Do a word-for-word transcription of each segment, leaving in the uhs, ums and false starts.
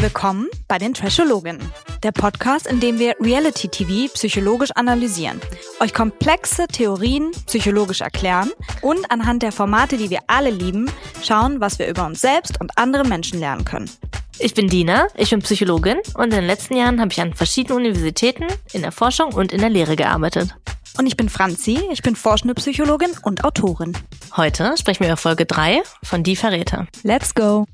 Willkommen bei den Trashologinnen, der Podcast, in dem wir Reality-T V psychologisch analysieren, euch komplexe Theorien psychologisch erklären und anhand der Formate, die wir alle lieben, schauen, was wir über uns selbst und andere Menschen lernen können. Ich bin Dina, ich bin Psychologin und in den letzten Jahren habe ich an verschiedenen Universitäten, in der Forschung und in der Lehre gearbeitet. Und ich bin Franzi, ich bin forschende Psychologin und Autorin. Heute sprechen wir über Folge drei von Die Verräter. Let's go!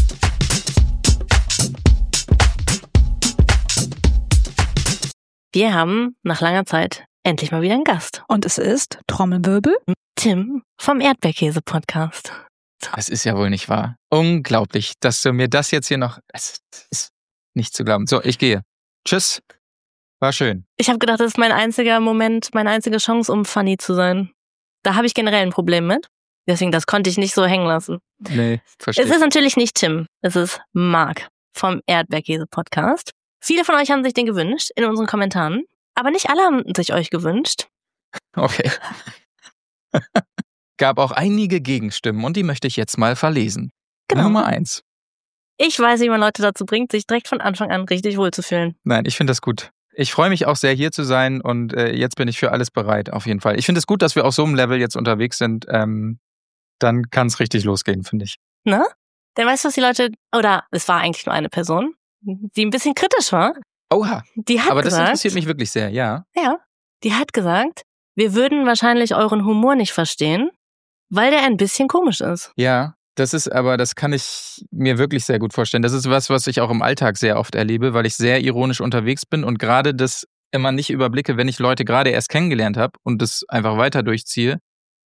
Wir haben nach langer Zeit endlich mal wieder einen Gast. Und es ist, Trommelwirbel, Tim vom Erdbeerkäse-Podcast. Das ist ja wohl nicht wahr. Unglaublich, dass du mir das jetzt hier noch... Es ist nicht zu glauben. So, ich gehe. Tschüss. War schön. Ich habe gedacht, das ist mein einziger Moment, meine einzige Chance, um funny zu sein. Da habe ich generell ein Problem mit. Deswegen, das konnte ich nicht so hängen lassen. Nee, verstehe. Es ist natürlich nicht Tim, es ist Marc vom Erdbeerkäse-Podcast. Viele von euch haben sich den gewünscht in unseren Kommentaren, aber nicht alle haben sich euch gewünscht. Okay. Gab auch einige Gegenstimmen und die möchte ich jetzt mal verlesen. Genau. Nummer eins. Ich weiß, wie man Leute dazu bringt, sich direkt von Anfang an richtig wohlzufühlen. Nein, ich finde das gut. Ich freue mich auch sehr, hier zu sein und äh, jetzt bin ich für alles bereit, auf jeden Fall. Ich finde es gut, dass wir auf so einem Level jetzt unterwegs sind. Ähm, dann kann es richtig losgehen, finde ich. Ne? Denn weißt du, was die Leute, oder es war eigentlich nur eine Person, die ein bisschen kritisch war. Oha, die hat aber das gesagt, interessiert mich wirklich sehr, ja. Ja, die hat gesagt, wir würden wahrscheinlich euren Humor nicht verstehen, weil der ein bisschen komisch ist. Ja, das ist aber, das kann ich mir wirklich sehr gut vorstellen. Das ist was, was ich auch im Alltag sehr oft erlebe, weil ich sehr ironisch unterwegs bin und gerade das immer nicht überblicke, wenn ich Leute gerade erst kennengelernt habe und das einfach weiter durchziehe,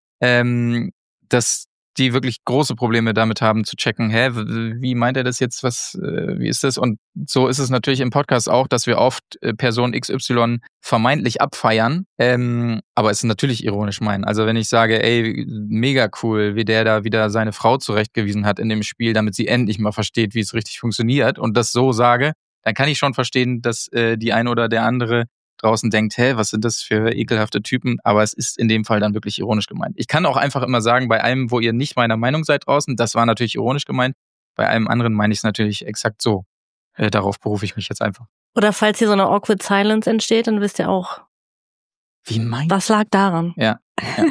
ähm, dass die wirklich große Probleme damit haben zu checken, hä, wie meint er das jetzt, was, äh, wie ist das? Und so ist es natürlich im Podcast auch, dass wir oft äh, Person X Y vermeintlich abfeiern, ähm, aber es ist natürlich ironisch meinen. Also wenn ich sage, ey, mega cool, wie der da wieder seine Frau zurechtgewiesen hat in dem Spiel, damit sie endlich mal versteht, wie es richtig funktioniert und das so sage, dann kann ich schon verstehen, dass äh, die eine oder der andere draußen denkt, hä, was sind das für ekelhafte Typen? Aber es ist in dem Fall dann wirklich ironisch gemeint. Ich kann auch einfach immer sagen, bei einem, wo ihr nicht meiner Meinung seid draußen, das war natürlich ironisch gemeint. Bei einem anderen meine ich es natürlich exakt so. Äh, darauf berufe ich mich jetzt einfach. Oder falls hier so eine awkward silence entsteht, dann wisst ihr auch, wie meint? Was lag daran? Ja. ja.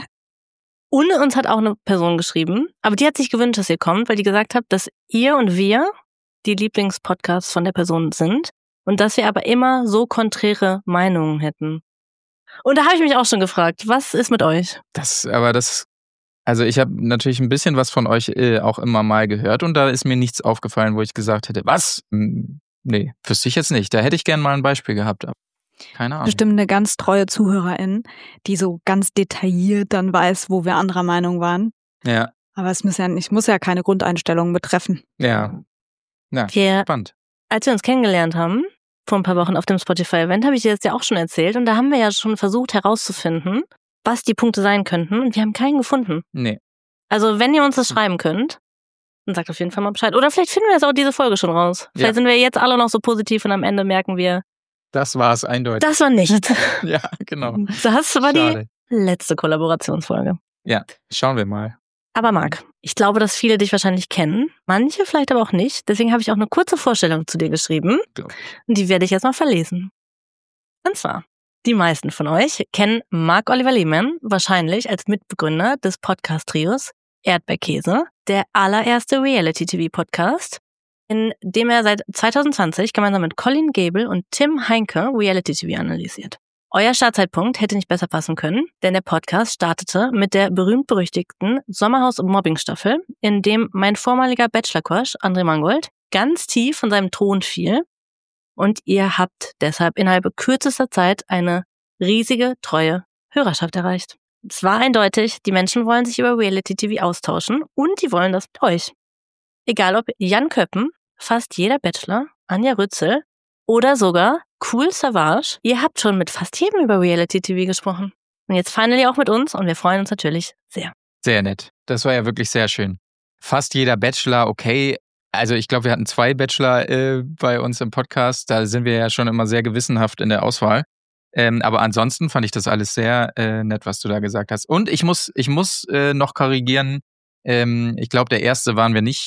Und uns hat auch eine Person geschrieben, aber die hat sich gewünscht, dass ihr kommt, weil die gesagt hat, dass ihr und wir die Lieblingspodcasts von der Person sind. Und dass wir aber immer so konträre Meinungen hätten. Und da habe ich mich auch schon gefragt, was ist mit euch? Das, aber das, also ich habe natürlich ein bisschen was von euch äh, auch immer mal gehört und da ist mir nichts aufgefallen, wo ich gesagt hätte, was? Hm, nee, wüsste ich jetzt nicht. Da hätte ich gern mal ein Beispiel gehabt. Keine Ahnung. Bestimmt eine ganz treue Zuhörerin, die so ganz detailliert dann weiß, wo wir anderer Meinung waren. Ja. Aber es muss ja nicht, muss ja keine Grundeinstellungen betreffen. Ja. Ja, wir, spannend. Als wir uns kennengelernt haben, vor ein paar Wochen auf dem Spotify-Event, habe ich dir das ja auch schon erzählt. Und da haben wir ja schon versucht herauszufinden, was die Punkte sein könnten. Und wir haben keinen gefunden. Nee. Also wenn ihr uns das schreiben könnt, dann sagt auf jeden Fall mal Bescheid. Oder vielleicht finden wir das auch diese Folge schon raus. Vielleicht ja. sind wir jetzt alle noch so positiv und am Ende merken wir, das war es eindeutig. Das war nicht. Ja, genau. Das war Schade. Die letzte Kollaborationsfolge. Ja, schauen wir mal. Aber Marc, ich glaube, dass viele dich wahrscheinlich kennen, manche vielleicht aber auch nicht. Deswegen habe ich auch eine kurze Vorstellung zu dir geschrieben. Und die werde ich jetzt mal verlesen. Und zwar, die meisten von euch kennen Marc-Oliver Lehmann wahrscheinlich als Mitbegründer des Podcast-Trios Erdbeerkäse, der allererste Reality-T V-Podcast, in dem er seit zwanzig zwanzig gemeinsam mit Colin Gable und Tim Heinke Reality-T V analysiert. Euer Startzeitpunkt hätte nicht besser passen können, denn der Podcast startete mit der berühmt-berüchtigten Sommerhaus-Mobbing-Staffel, in dem mein vormaliger Bachelor-Crush André Mangold ganz tief von seinem Thron fiel und ihr habt deshalb innerhalb kürzester Zeit eine riesige, treue Hörerschaft erreicht. Es war eindeutig, die Menschen wollen sich über Reality-T V austauschen und die wollen das mit euch. Egal ob Jan Köppen, fast jeder Bachelor, Anja Rützel oder sogar Cool Savage, ihr habt schon mit fast jedem über Reality-T V gesprochen. Und jetzt finally auch mit uns und wir freuen uns natürlich sehr. Sehr nett. Das war ja wirklich sehr schön. Fast jeder Bachelor, okay. Also ich glaube, wir hatten zwei Bachelor äh, bei uns im Podcast. Da sind wir ja schon immer sehr gewissenhaft in der Auswahl. Ähm, aber ansonsten fand ich das alles sehr äh, nett, was du da gesagt hast. Und ich muss, ich muss äh, noch korrigieren. Ähm, ich glaube, der erste waren wir nicht.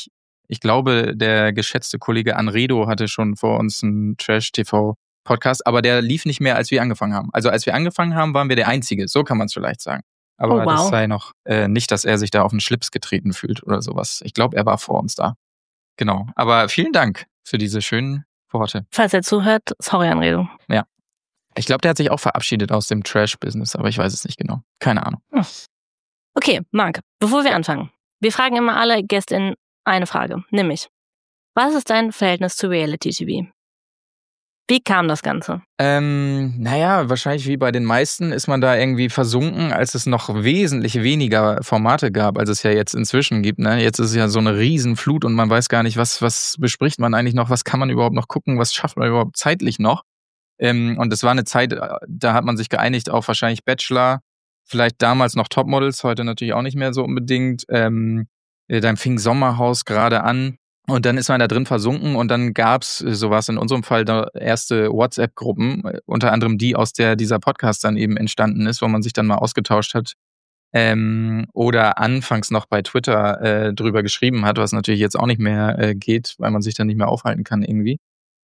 ich glaube, der geschätzte Kollege Anredo hatte schon vor uns einen Trash-T V-Podcast, aber der lief nicht mehr, als wir angefangen haben. Also als wir angefangen haben, waren wir der Einzige, so kann man es vielleicht sagen. Aber Oh, wow. das sei noch äh, nicht, dass er sich da auf den Schlips getreten fühlt oder sowas. Ich glaube, er war vor uns da. Genau. Aber vielen Dank für diese schönen Worte. Falls er zuhört, sorry, Anredo. Ja. Ich glaube, der hat sich auch verabschiedet aus dem Trash-Business, aber ich weiß es nicht genau. Keine Ahnung. Hm. Okay, Marc, bevor wir anfangen. Wir fragen immer alle GästInnen eine Frage, nämlich, was ist dein Verhältnis zu Reality-T V? Wie kam das Ganze? Ähm, naja, wahrscheinlich wie bei den meisten ist man da irgendwie versunken, als es noch wesentlich weniger Formate gab, als es ja jetzt inzwischen gibt. Ne? Jetzt ist es ja so eine Riesenflut und man weiß gar nicht, was, was bespricht man eigentlich noch, was kann man überhaupt noch gucken, was schafft man überhaupt zeitlich noch. Ähm, und es war eine Zeit, da hat man sich geeinigt auf wahrscheinlich Bachelor, vielleicht damals noch Topmodels, heute natürlich auch nicht mehr so unbedingt. Ähm, dann fing Sommerhaus gerade an. Und dann ist man da drin versunken und dann gab's, so war es in unserem Fall, da erste WhatsApp-Gruppen, unter anderem die, aus der dieser Podcast dann eben entstanden ist, wo man sich dann mal ausgetauscht hat ähm, oder anfangs noch bei Twitter äh, drüber geschrieben hat, was natürlich jetzt auch nicht mehr äh, geht, weil man sich dann nicht mehr aufhalten kann irgendwie.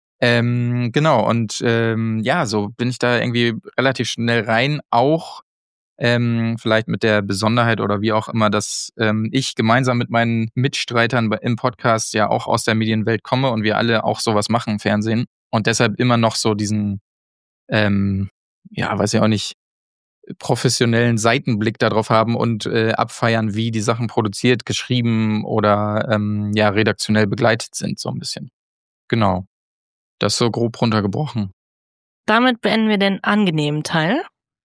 Ähm, genau, und ähm, ja, so bin ich da irgendwie relativ schnell rein, auch Ähm, vielleicht mit der Besonderheit oder wie auch immer, dass ähm, ich gemeinsam mit meinen Mitstreitern im Podcast ja auch aus der Medienwelt komme und wir alle auch sowas machen im Fernsehen und deshalb immer noch so diesen, ähm, ja, weiß ich auch nicht, professionellen Seitenblick darauf haben und äh, abfeiern, wie die Sachen produziert, geschrieben oder ähm, ja, redaktionell begleitet sind, so ein bisschen. Genau. Das so grob runtergebrochen. Damit beenden wir den angenehmen Teil.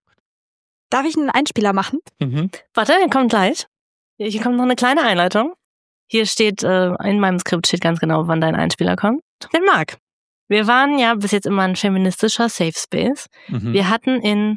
Darf ich einen Einspieler machen? Mhm. Warte, der kommt gleich. Hier kommt noch eine kleine Einleitung. Hier steht, äh, in meinem Skript steht ganz genau, wann dein Einspieler kommt. Denn Marc, wir waren ja bis jetzt immer ein feministischer Safe Space. Mhm. Wir hatten in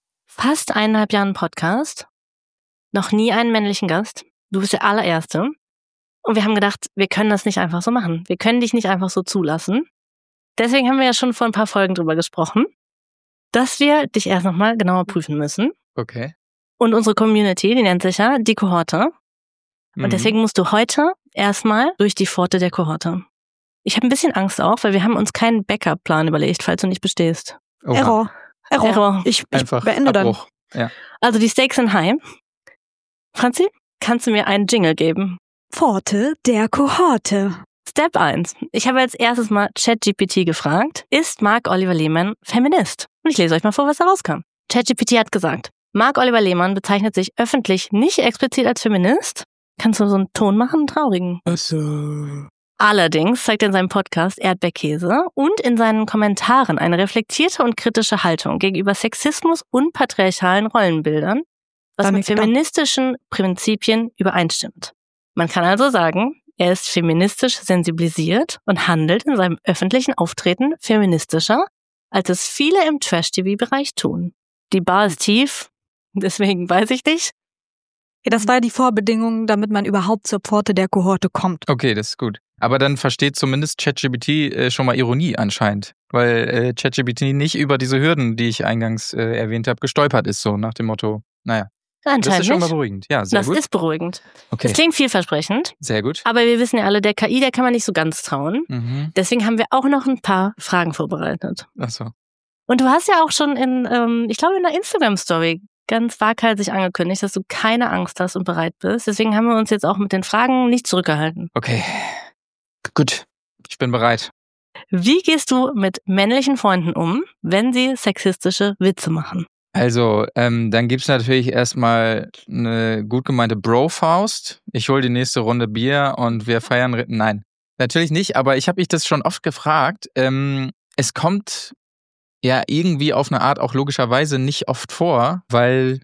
fast eineinhalb Jahren Podcast noch nie einen männlichen Gast. Du bist der allererste. Und wir haben gedacht, wir können das nicht einfach so machen. Wir können dich nicht einfach so zulassen. Deswegen haben wir ja schon vor ein paar Folgen drüber gesprochen, dass wir dich erst nochmal genauer prüfen müssen. Okay. Und unsere Community, die nennt sich ja die Kohorte. Und Mhm. deswegen musst du heute erstmal durch die Pforte der Kohorte. Ich habe ein bisschen Angst auch, weil wir haben uns keinen Backup-Plan überlegt, falls du nicht bestehst. Oha. Error. Error. Error. Ich, ich Einfach beende dann. Abbruch. Ja. Also die Stakes sind high. Franzi, kannst du mir einen Jingle geben? Pforte der Kohorte. Step eins. Ich habe als erstes mal ChatGPT gefragt, ist Marc-Oliver Lehmann Feminist? Und ich lese euch mal vor, was da rauskam. ChatGPT hat gesagt, Marc-Oliver Lehmann bezeichnet sich öffentlich nicht explizit als Feminist. Kannst du so einen Ton machen, einen traurigen? Also. Allerdings zeigt er in seinem Podcast Erdbeerkäse und in seinen Kommentaren eine reflektierte und kritische Haltung gegenüber Sexismus und patriarchalen Rollenbildern, was Dann mit ist feministischen Prinzipien übereinstimmt. Man kann also sagen, er ist feministisch sensibilisiert und handelt in seinem öffentlichen Auftreten feministischer, als es viele im Trash-T V-Bereich tun. Die Bar ist tief, deswegen weiß ich nicht. Ja, das war ja die Vorbedingung, damit man überhaupt zur Pforte der Kohorte kommt. Okay, das ist gut. Aber dann versteht zumindest ChatGPT äh, schon mal Ironie anscheinend. Weil äh, ChatGPT nicht über diese Hürden, die ich eingangs äh, erwähnt habe, gestolpert ist, so nach dem Motto, naja. Das Anscheinend ist schon mal nicht. beruhigend. Ja, sehr Das gut. ist beruhigend. Okay, Das klingt vielversprechend, sehr gut. aber wir wissen ja alle, der K I, der kann man nicht so ganz trauen. Mhm. Deswegen haben wir auch noch ein paar Fragen vorbereitet. Achso. Und du hast ja auch schon in, ähm, ich glaube in der Instagram-Story ganz waghalsig angekündigt, dass du keine Angst hast und bereit bist. Deswegen haben wir uns jetzt auch mit den Fragen nicht zurückgehalten. Okay. Gut. Ich bin bereit. Wie gehst du mit männlichen Freunden um, wenn sie sexistische Witze machen? Also, ähm, dann gibt's natürlich erstmal eine gut gemeinte Bro-Faust. Ich hole die nächste Runde Bier und wir feiern Ritten. Nein, natürlich nicht, aber ich habe mich das schon oft gefragt. Ähm, es kommt ja irgendwie auf eine Art auch logischerweise nicht oft vor, weil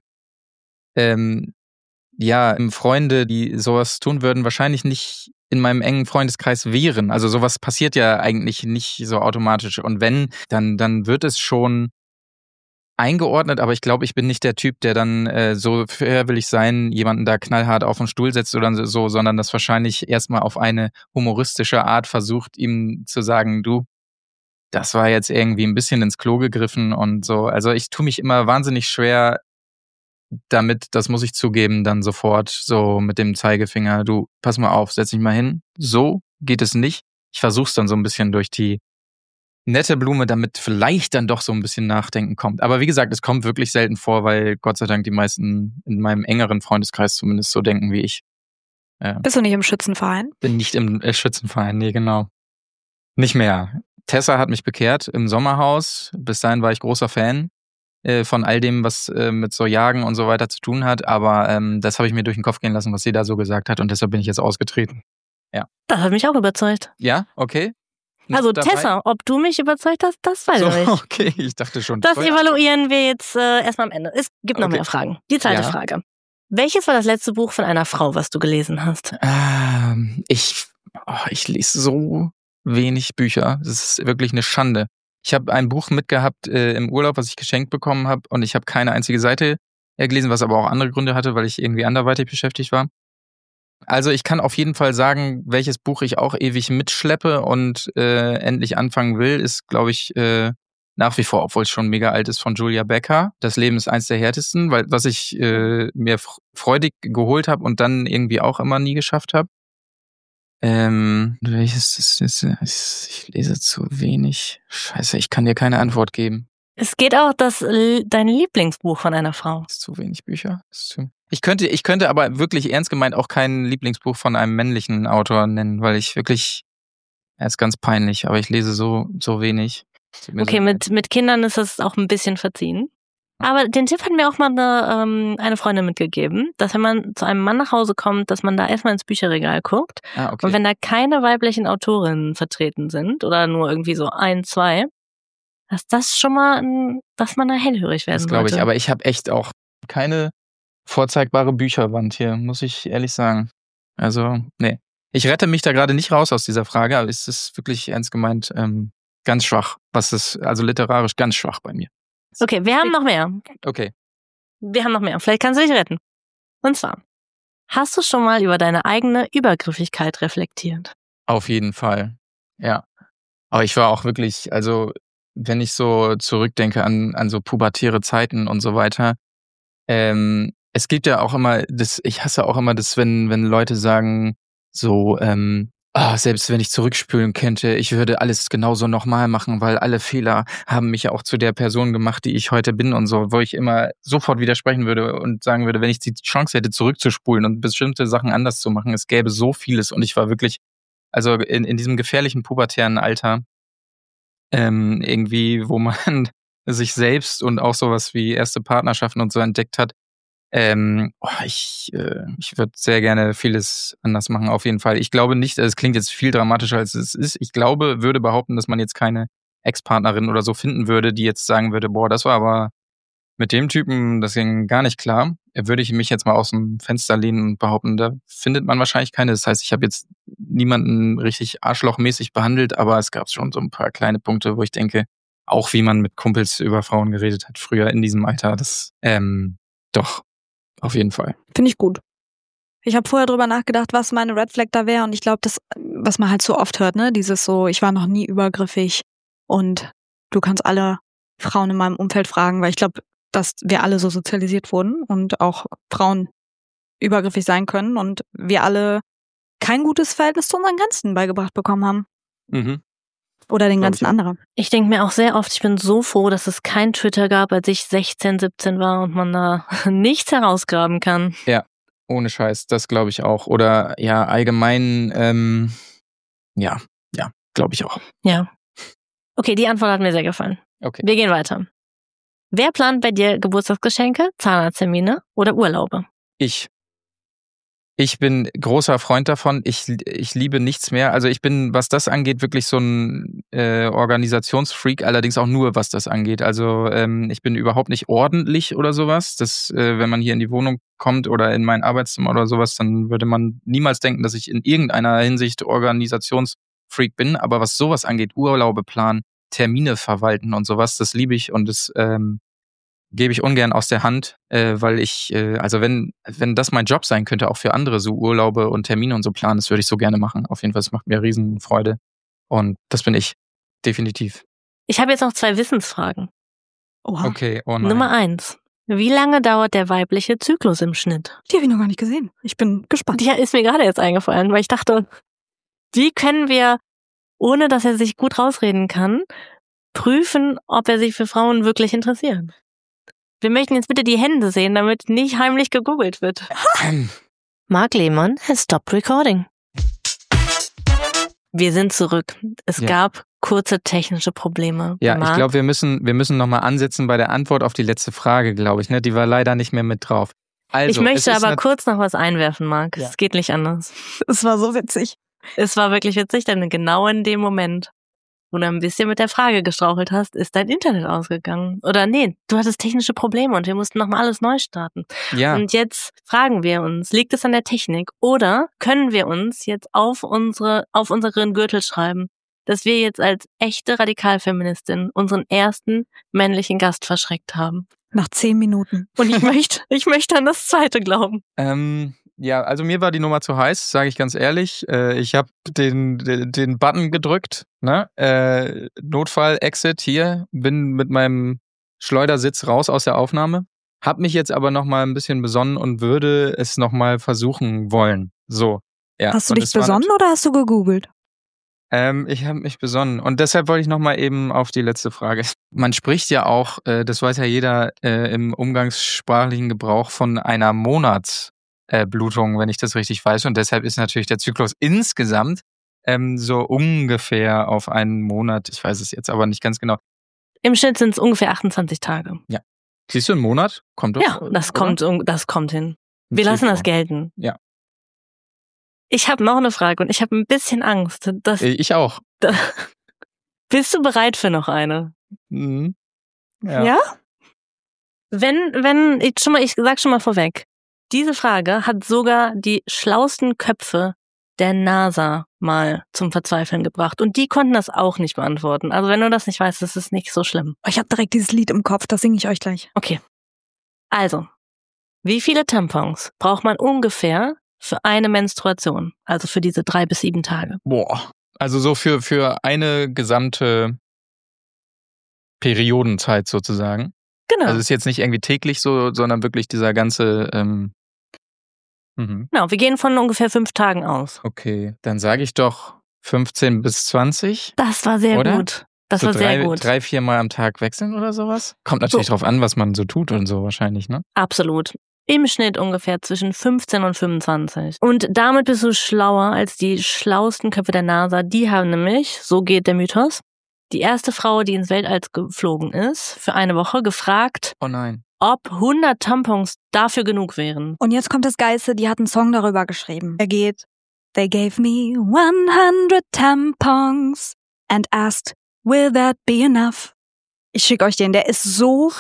ähm, ja, Freunde, die sowas tun würden, wahrscheinlich nicht in meinem engen Freundeskreis wären. Also sowas passiert ja eigentlich nicht so automatisch. Und wenn, dann, dann wird es schon eingeordnet, aber ich glaube, ich bin nicht der Typ, der dann äh, so fair will ich sein, jemanden da knallhart auf den Stuhl setzt oder so, sondern das wahrscheinlich erstmal auf eine humoristische Art versucht, ihm zu sagen, du, das war jetzt irgendwie ein bisschen ins Klo gegriffen und so. Also ich tue mich immer wahnsinnig schwer damit, das muss ich zugeben, dann sofort so mit dem Zeigefinger, du, pass mal auf, setz dich mal hin. So geht es nicht. Ich versuche es dann so ein bisschen durch die nette Blume, damit vielleicht dann doch so ein bisschen Nachdenken kommt. Aber wie gesagt, es kommt wirklich selten vor, weil Gott sei Dank die meisten in meinem engeren Freundeskreis zumindest so denken wie ich. Ja. Bist du nicht im Schützenverein? Bin nicht im äh, Schützenverein, nee, genau. Nicht mehr. Tessa hat mich bekehrt im Sommerhaus. Bis dahin war ich großer Fan äh, von all dem, was äh, mit so Jagen und so weiter zu tun hat. Aber ähm, das habe ich mir durch den Kopf gehen lassen, was sie da so gesagt hat. Und deshalb bin ich jetzt ausgetreten. Ja. Das hat mich auch überzeugt. Ja, okay. Also Tessa, ob du mich überzeugt hast, das weiß so, ich nicht. Okay, ich dachte schon. Das evaluieren wir jetzt äh, erstmal am Ende. Es gibt noch Okay. mehr Fragen. Die zweite Ja. Frage. Welches war das letzte Buch von einer Frau, was du gelesen hast? Ähm, ich, oh, ich lese so wenig Bücher. Das ist wirklich eine Schande. Ich habe ein Buch mitgehabt äh, im Urlaub, was ich geschenkt bekommen habe. Und ich habe keine einzige Seite gelesen, was aber auch andere Gründe hatte, weil ich irgendwie anderweitig beschäftigt war. Also ich kann auf jeden Fall sagen, welches Buch ich auch ewig mitschleppe und äh, endlich anfangen will, ist, glaube ich, äh, nach wie vor, obwohl es schon mega alt ist, von Julia Becker. Das Leben ist eins der härtesten, weil was ich äh, mir freudig geholt habe und dann irgendwie auch immer nie geschafft habe. Ähm, welches ist, ist, ist, ich lese zu wenig. Scheiße, ich kann dir keine Antwort geben. Es geht auch das dein Lieblingsbuch von einer Frau. Ist zu wenig Bücher. Ist zu ich könnte, ich könnte aber wirklich ernst gemeint auch kein Lieblingsbuch von einem männlichen Autor nennen, weil ich wirklich, er ist ganz peinlich, aber ich lese so, so wenig. Okay, so mit, mit Kindern ist das auch ein bisschen verziehen. Aber den Tipp hat mir auch mal eine, ähm, eine Freundin mitgegeben, dass wenn man zu einem Mann nach Hause kommt, dass man da erstmal ins Bücherregal guckt. Ah, okay. Und wenn da keine weiblichen Autorinnen vertreten sind oder nur irgendwie so ein, zwei, dass das schon mal, ein, dass man da hellhörig werden Das glaube ich, sollte. aber ich habe echt auch keine vorzeigbare Bücherwand hier, muss ich ehrlich sagen. Also, nee. Ich rette mich da gerade nicht raus aus dieser Frage, aber es ist wirklich ernst gemeint ähm, ganz schwach. Was ist, also literarisch ganz schwach bei mir. Okay, wir haben noch mehr. Okay. Wir haben noch mehr. Vielleicht kannst du dich retten. Und zwar, hast du schon mal über deine eigene Übergriffigkeit reflektiert? Auf jeden Fall, ja. Aber ich war auch wirklich, also wenn ich so zurückdenke an, an so pubertäre Zeiten und so weiter, ähm, es gibt ja auch immer, das, ich hasse auch immer das, wenn, wenn Leute sagen, so, ähm, oh, selbst wenn ich zurückspülen könnte, ich würde alles genauso nochmal machen, weil alle Fehler haben mich ja auch zu der Person gemacht, die ich heute bin und so, wo ich immer sofort widersprechen würde und sagen würde, wenn ich die Chance hätte, zurückzuspulen und bestimmte Sachen anders zu machen, es gäbe so vieles und ich war wirklich, also in, in diesem gefährlichen pubertären Alter, ähm, irgendwie, wo man sich selbst und auch sowas wie erste Partnerschaften und so entdeckt hat, Ähm, oh, ich äh, ich würde sehr gerne vieles anders machen, auf jeden Fall. Ich glaube nicht, es klingt jetzt viel dramatischer, als es ist. Ich glaube, würde behaupten, dass man jetzt keine Ex-Partnerin oder so finden würde, die jetzt sagen würde, boah, das war aber mit dem Typen, das ging gar nicht klar. Würde ich mich jetzt mal aus dem Fenster lehnen und behaupten, da findet man wahrscheinlich keine. Das heißt, ich habe jetzt niemanden richtig arschlochmäßig behandelt, aber es gab schon so ein paar kleine Punkte, wo ich denke, auch wie man mit Kumpels über Frauen geredet hat, früher in diesem Alter, das, ähm, doch. Auf jeden Fall. Finde ich gut. Ich habe vorher drüber nachgedacht, was meine Red Flag da wäre und ich glaube, das, was man halt so oft hört, ne, dieses so, ich war noch nie übergriffig und du kannst alle Frauen in meinem Umfeld fragen, weil ich glaube, dass wir alle so sozialisiert wurden und auch Frauen übergriffig sein können und wir alle kein gutes Verhältnis zu unseren Grenzen beigebracht bekommen haben. Mhm. Oder den Glaub ganzen ich. anderen. Ich denke mir auch sehr oft, ich bin so froh, dass es kein Twitter gab, als ich sechzehn, siebzehn war und man da nichts herausgraben kann. Ja, ohne Scheiß, das glaube ich auch. Oder ja, allgemein, ähm, ja, ja, glaube ich auch. Ja. Okay, die Antwort hat mir sehr gefallen. Okay. Wir gehen weiter. Wer plant bei dir Geburtstagsgeschenke, Zahnarzttermine oder Urlaube? Ich. Ich bin großer Freund davon. Ich, ich liebe nichts mehr. Also ich bin, was das angeht, wirklich so ein äh, Organisationsfreak, allerdings auch nur, was das angeht. Also ähm, ich bin überhaupt nicht ordentlich oder sowas. Das, äh, wenn man hier in die Wohnung kommt oder in mein Arbeitszimmer oder sowas, dann würde man niemals denken, dass ich in irgendeiner Hinsicht Organisationsfreak bin. Aber was sowas angeht, Urlaube planen, Termine verwalten und sowas, das liebe ich und das ähm, gebe ich ungern aus der Hand, äh, weil ich, äh, also wenn wenn das mein Job sein könnte, auch für andere, so Urlaube und Termine und so planen, das würde ich so gerne machen. Auf jeden Fall, es macht mir riesen Freude. Und das bin ich, definitiv. Ich habe jetzt noch zwei Wissensfragen. Oha, Okay, oh nein. Nummer eins. Wie lange dauert der weibliche Zyklus im Schnitt? die habe ich noch gar nicht gesehen. Ich bin gespannt. Die ist mir gerade jetzt eingefallen, weil ich dachte, Wie können wir, ohne dass er sich gut rausreden kann, prüfen, ob er sich für Frauen wirklich interessiert? Wir möchten jetzt bitte die Hände sehen, damit nicht heimlich gegoogelt wird. Marc Lehmann has stopped recording. Wir sind zurück. Es ja. gab kurze technische Probleme. Ja, Marc. Ich glaube, wir müssen, wir müssen nochmal ansetzen bei der Antwort auf die letzte Frage, glaube ich. Ne? Die war leider nicht mehr mit drauf. Also, ich möchte aber kurz noch was einwerfen, Marc. Ja. Es geht nicht anders. Es war so witzig. Es war wirklich witzig, denn genau in dem Moment, wo du ein bisschen mit der Frage gestrauchelt hast, ist dein Internet ausgegangen. Oder nee, du hattest technische Probleme und wir mussten nochmal alles neu starten. Ja. Und jetzt fragen wir uns, liegt es an der Technik oder können wir uns jetzt auf unsere, auf unseren Gürtel schreiben, dass wir jetzt als echte Radikalfeministin unseren ersten männlichen Gast verschreckt haben? Nach zehn Minuten. Und ich möchte, ich möchte an das zweite glauben. Ähm, ja, also mir war die Nummer zu heiß, sage ich ganz ehrlich. Äh, ich habe den, den den Button gedrückt, ne? Äh, Notfall, Exit hier, bin mit meinem Schleudersitz raus aus der Aufnahme. Hab mich jetzt aber nochmal ein bisschen besonnen und würde es nochmal versuchen wollen. So, ja. Hast du und dich besonnen oder hast du gegoogelt? Ähm, ich habe mich besonnen. Und deshalb wollte ich nochmal eben auf die letzte Frage. Man spricht ja auch, äh, das weiß ja jeder, äh, im umgangssprachlichen Gebrauch von einer Monatsblutung, äh, wenn ich das richtig weiß. Und deshalb ist natürlich der Zyklus insgesamt ähm, so ungefähr auf einen Monat. Ich weiß es jetzt aber nicht ganz genau. Im Schnitt sind es ungefähr achtundzwanzig Tage. Ja. Siehst du, ein Monat? Kommt doch. Ja, das kommt, das kommt hin. Wir lassen das gelten. Ja. Ich habe noch eine Frage und ich habe ein bisschen Angst. Dass, ich auch. Da, bist du bereit für noch eine? Mhm. Ja. ja? Wenn, wenn, ich schon mal, ich sag schon mal vorweg, diese Frage hat sogar die schlauesten Köpfe der NASA mal zum Verzweifeln gebracht. Und die konnten das auch nicht beantworten. Also wenn du das nicht weißt, das ist nicht so schlimm. Ich habe direkt dieses Lied im Kopf, das singe ich euch gleich. Okay. Also, wie viele Tampons braucht man ungefähr für eine Menstruation, also für diese drei bis sieben Tage? Boah, also so für, für eine gesamte Periodenzeit sozusagen. Genau. Also es ist jetzt nicht irgendwie täglich so, sondern wirklich dieser ganze... Ähm, mhm. Genau, wir gehen von ungefähr fünf Tagen aus. Okay, dann sage ich doch fünfzehn bis zwanzig. Das war sehr oder? gut. Das so war drei, sehr gut. Drei, vier Mal am Tag wechseln oder sowas? Kommt natürlich so drauf an, was man so tut und so wahrscheinlich, ne? Absolut. Im Schnitt ungefähr zwischen fünfzehn und fünfundzwanzig. Und damit bist du schlauer als die schlauesten Köpfe der NASA. Die haben nämlich, so geht der Mythos, die erste Frau, die ins Weltall geflogen ist, für eine Woche gefragt, oh nein, ob hundert Tampons dafür genug wären. Und jetzt kommt das Geilste, die hat einen Song darüber geschrieben. Er geht, They gave me one hundred tampons and asked, will that be enough? Ich schicke euch den, der ist so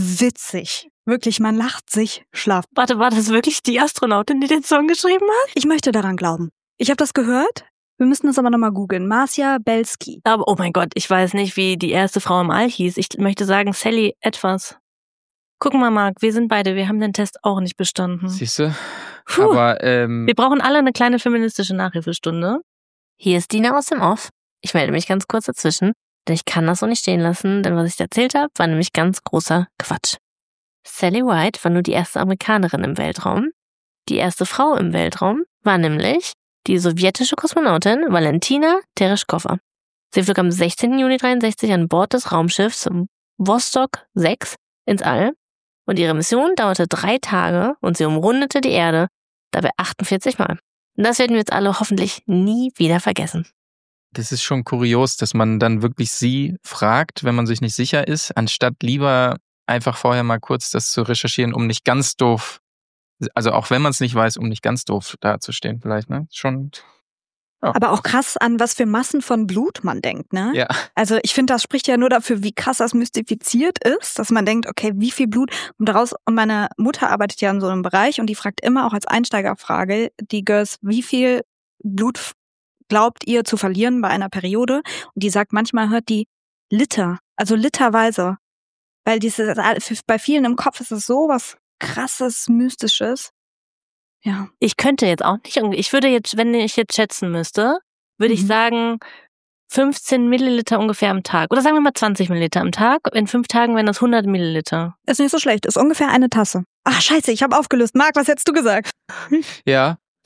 witzig. Wirklich, man lacht sich schlaff. Warte, war das wirklich die Astronautin, die den Song geschrieben hat? Ich möchte daran glauben. Ich habe das gehört. Wir müssen das aber nochmal googeln. Marcia Belsky. Aber oh mein Gott, ich weiß nicht, wie die erste Frau im All hieß. Ich möchte sagen Sally etwas. Guck mal, Marc, wir sind beide, wir haben den Test auch nicht bestanden. Siehst du? Aber, ähm... wir brauchen alle eine kleine feministische Nachhilfestunde. Hier ist Dina aus dem Off. Ich melde mich ganz kurz dazwischen, denn ich kann das so nicht stehen lassen, denn was ich erzählt habe, war nämlich ganz großer Quatsch. Sally White war nur die erste Amerikanerin im Weltraum. Die erste Frau im Weltraum war nämlich die sowjetische Kosmonautin Valentina Tereshkova. Sie flog am sechzehnten Juni dreiundsechzig an Bord des Raumschiffs Vostok sechs ins All und ihre Mission dauerte drei Tage und sie umrundete die Erde dabei achtundvierzig Mal. Und das werden wir jetzt alle hoffentlich nie wieder vergessen. Das ist schon kurios, dass man dann wirklich sie fragt, wenn man sich nicht sicher ist, anstatt lieber einfach vorher mal kurz das zu recherchieren, um nicht ganz doof, also auch wenn man es nicht weiß, um nicht ganz doof dazustehen vielleicht, ne? Schon. Oh. Aber auch krass, an was für Massen von Blut man denkt, ne? Ja. Also ich finde, das spricht ja nur dafür, wie krass das mystifiziert ist, dass man denkt, okay, wie viel Blut kommt daraus? Und meine Mutter arbeitet ja in so einem Bereich und die fragt immer auch als Einsteigerfrage die Girls, wie viel Blut glaubt ihr zu verlieren bei einer Periode? Und die sagt, manchmal hört die Liter, also literweise. Weil diese, bei vielen im Kopf ist es so was krasses, mystisches. Ja. Ich könnte jetzt auch nicht, ich würde jetzt, wenn ich jetzt schätzen müsste, würde mhm. ich sagen fünfzehn Milliliter ungefähr am Tag. Oder sagen wir mal zwanzig Milliliter am Tag. In fünf Tagen wären das hundert Milliliter. Ist nicht so schlecht, ist ungefähr eine Tasse. Ach scheiße, ich habe aufgelöst. Marc, was hättest du gesagt? Ja,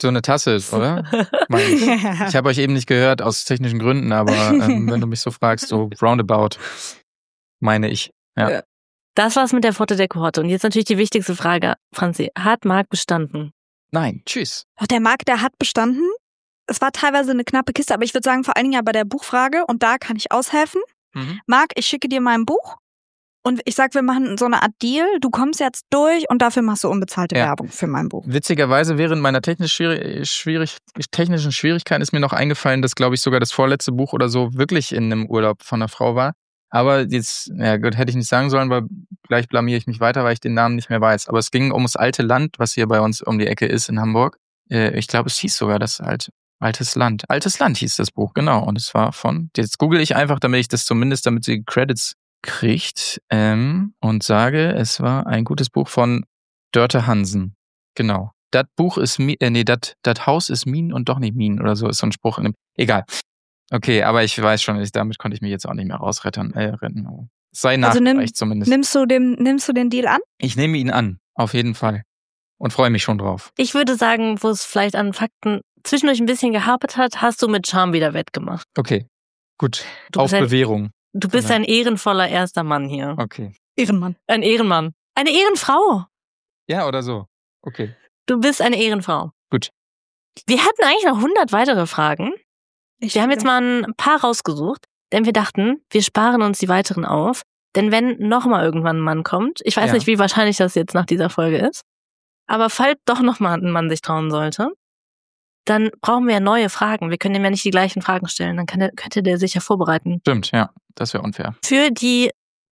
So eine Tasse ist, oder? ich ich habe euch eben nicht gehört aus technischen Gründen, aber ähm, wenn du mich so fragst, so roundabout, meine ich. Ja. Das war's mit der Pforte der Kohorte. Und jetzt natürlich die wichtigste Frage, Franzi. Hat Marc bestanden? Nein, tschüss. Der Marc, der hat bestanden. Es war teilweise eine knappe Kiste, aber ich würde sagen, vor allen Dingen ja bei der Buchfrage. Und da kann ich aushelfen. Mhm. Marc, ich schicke dir mein Buch. Und ich sag, wir machen so eine Art Deal. Du kommst jetzt durch und dafür machst du unbezahlte ja. Werbung für mein Buch. Witzigerweise, während meiner technisch schwierig, schwierig, technischen Schwierigkeiten ist mir noch eingefallen, dass, glaube ich, sogar das vorletzte Buch oder so wirklich in einem Urlaub von einer Frau war. Aber jetzt, ja gut, hätte ich nicht sagen sollen, weil gleich blamiere ich mich weiter, weil ich den Namen nicht mehr weiß. Aber es ging ums alte Land, was hier bei uns um die Ecke ist in Hamburg. Äh, ich glaube, es hieß sogar das alte, Altes Land. Altes Land hieß das Buch, genau. Und es war von, jetzt google ich einfach, damit ich das zumindest, damit sie Credits kriegt ähm, und sage, es war ein gutes Buch von Dörte Hansen. Genau. Das Buch ist, äh, nee, das Haus ist Mien und doch nicht Mien oder so, ist so ein Spruch in dem, egal. Okay, aber ich weiß schon, ich, damit konnte ich mich jetzt auch nicht mehr rausretten. Äh, retten. Sei nachgereicht also nimm, zumindest. Nimmst du, den, nimmst du den Deal an? Ich nehme ihn an, auf jeden Fall. Und freue mich schon drauf. Ich würde sagen, wo es vielleicht an Fakten zwischendurch ein bisschen gehapert hat, hast du mit Charme wieder wettgemacht. Okay, gut. Du auf Bewährung. Du bist ein ehrenvoller erster Mann hier. Okay. Ehrenmann. Ein Ehrenmann. Eine Ehrenfrau. Ja, oder so. Okay. Du bist eine Ehrenfrau. Gut. Wir hatten eigentlich noch hundert weitere Fragen. Ich wir haben jetzt mal ein paar rausgesucht, denn wir dachten, wir sparen uns die weiteren auf. Denn wenn nochmal irgendwann ein Mann kommt, ich weiß ja. nicht, wie wahrscheinlich das jetzt nach dieser Folge ist, aber falls doch nochmal ein Mann sich trauen sollte, dann brauchen wir ja neue Fragen. Wir können ihm ja nicht die gleichen Fragen stellen. Dann kann der, könnte der sich ja vorbereiten. Stimmt, ja. Das wäre unfair. Für die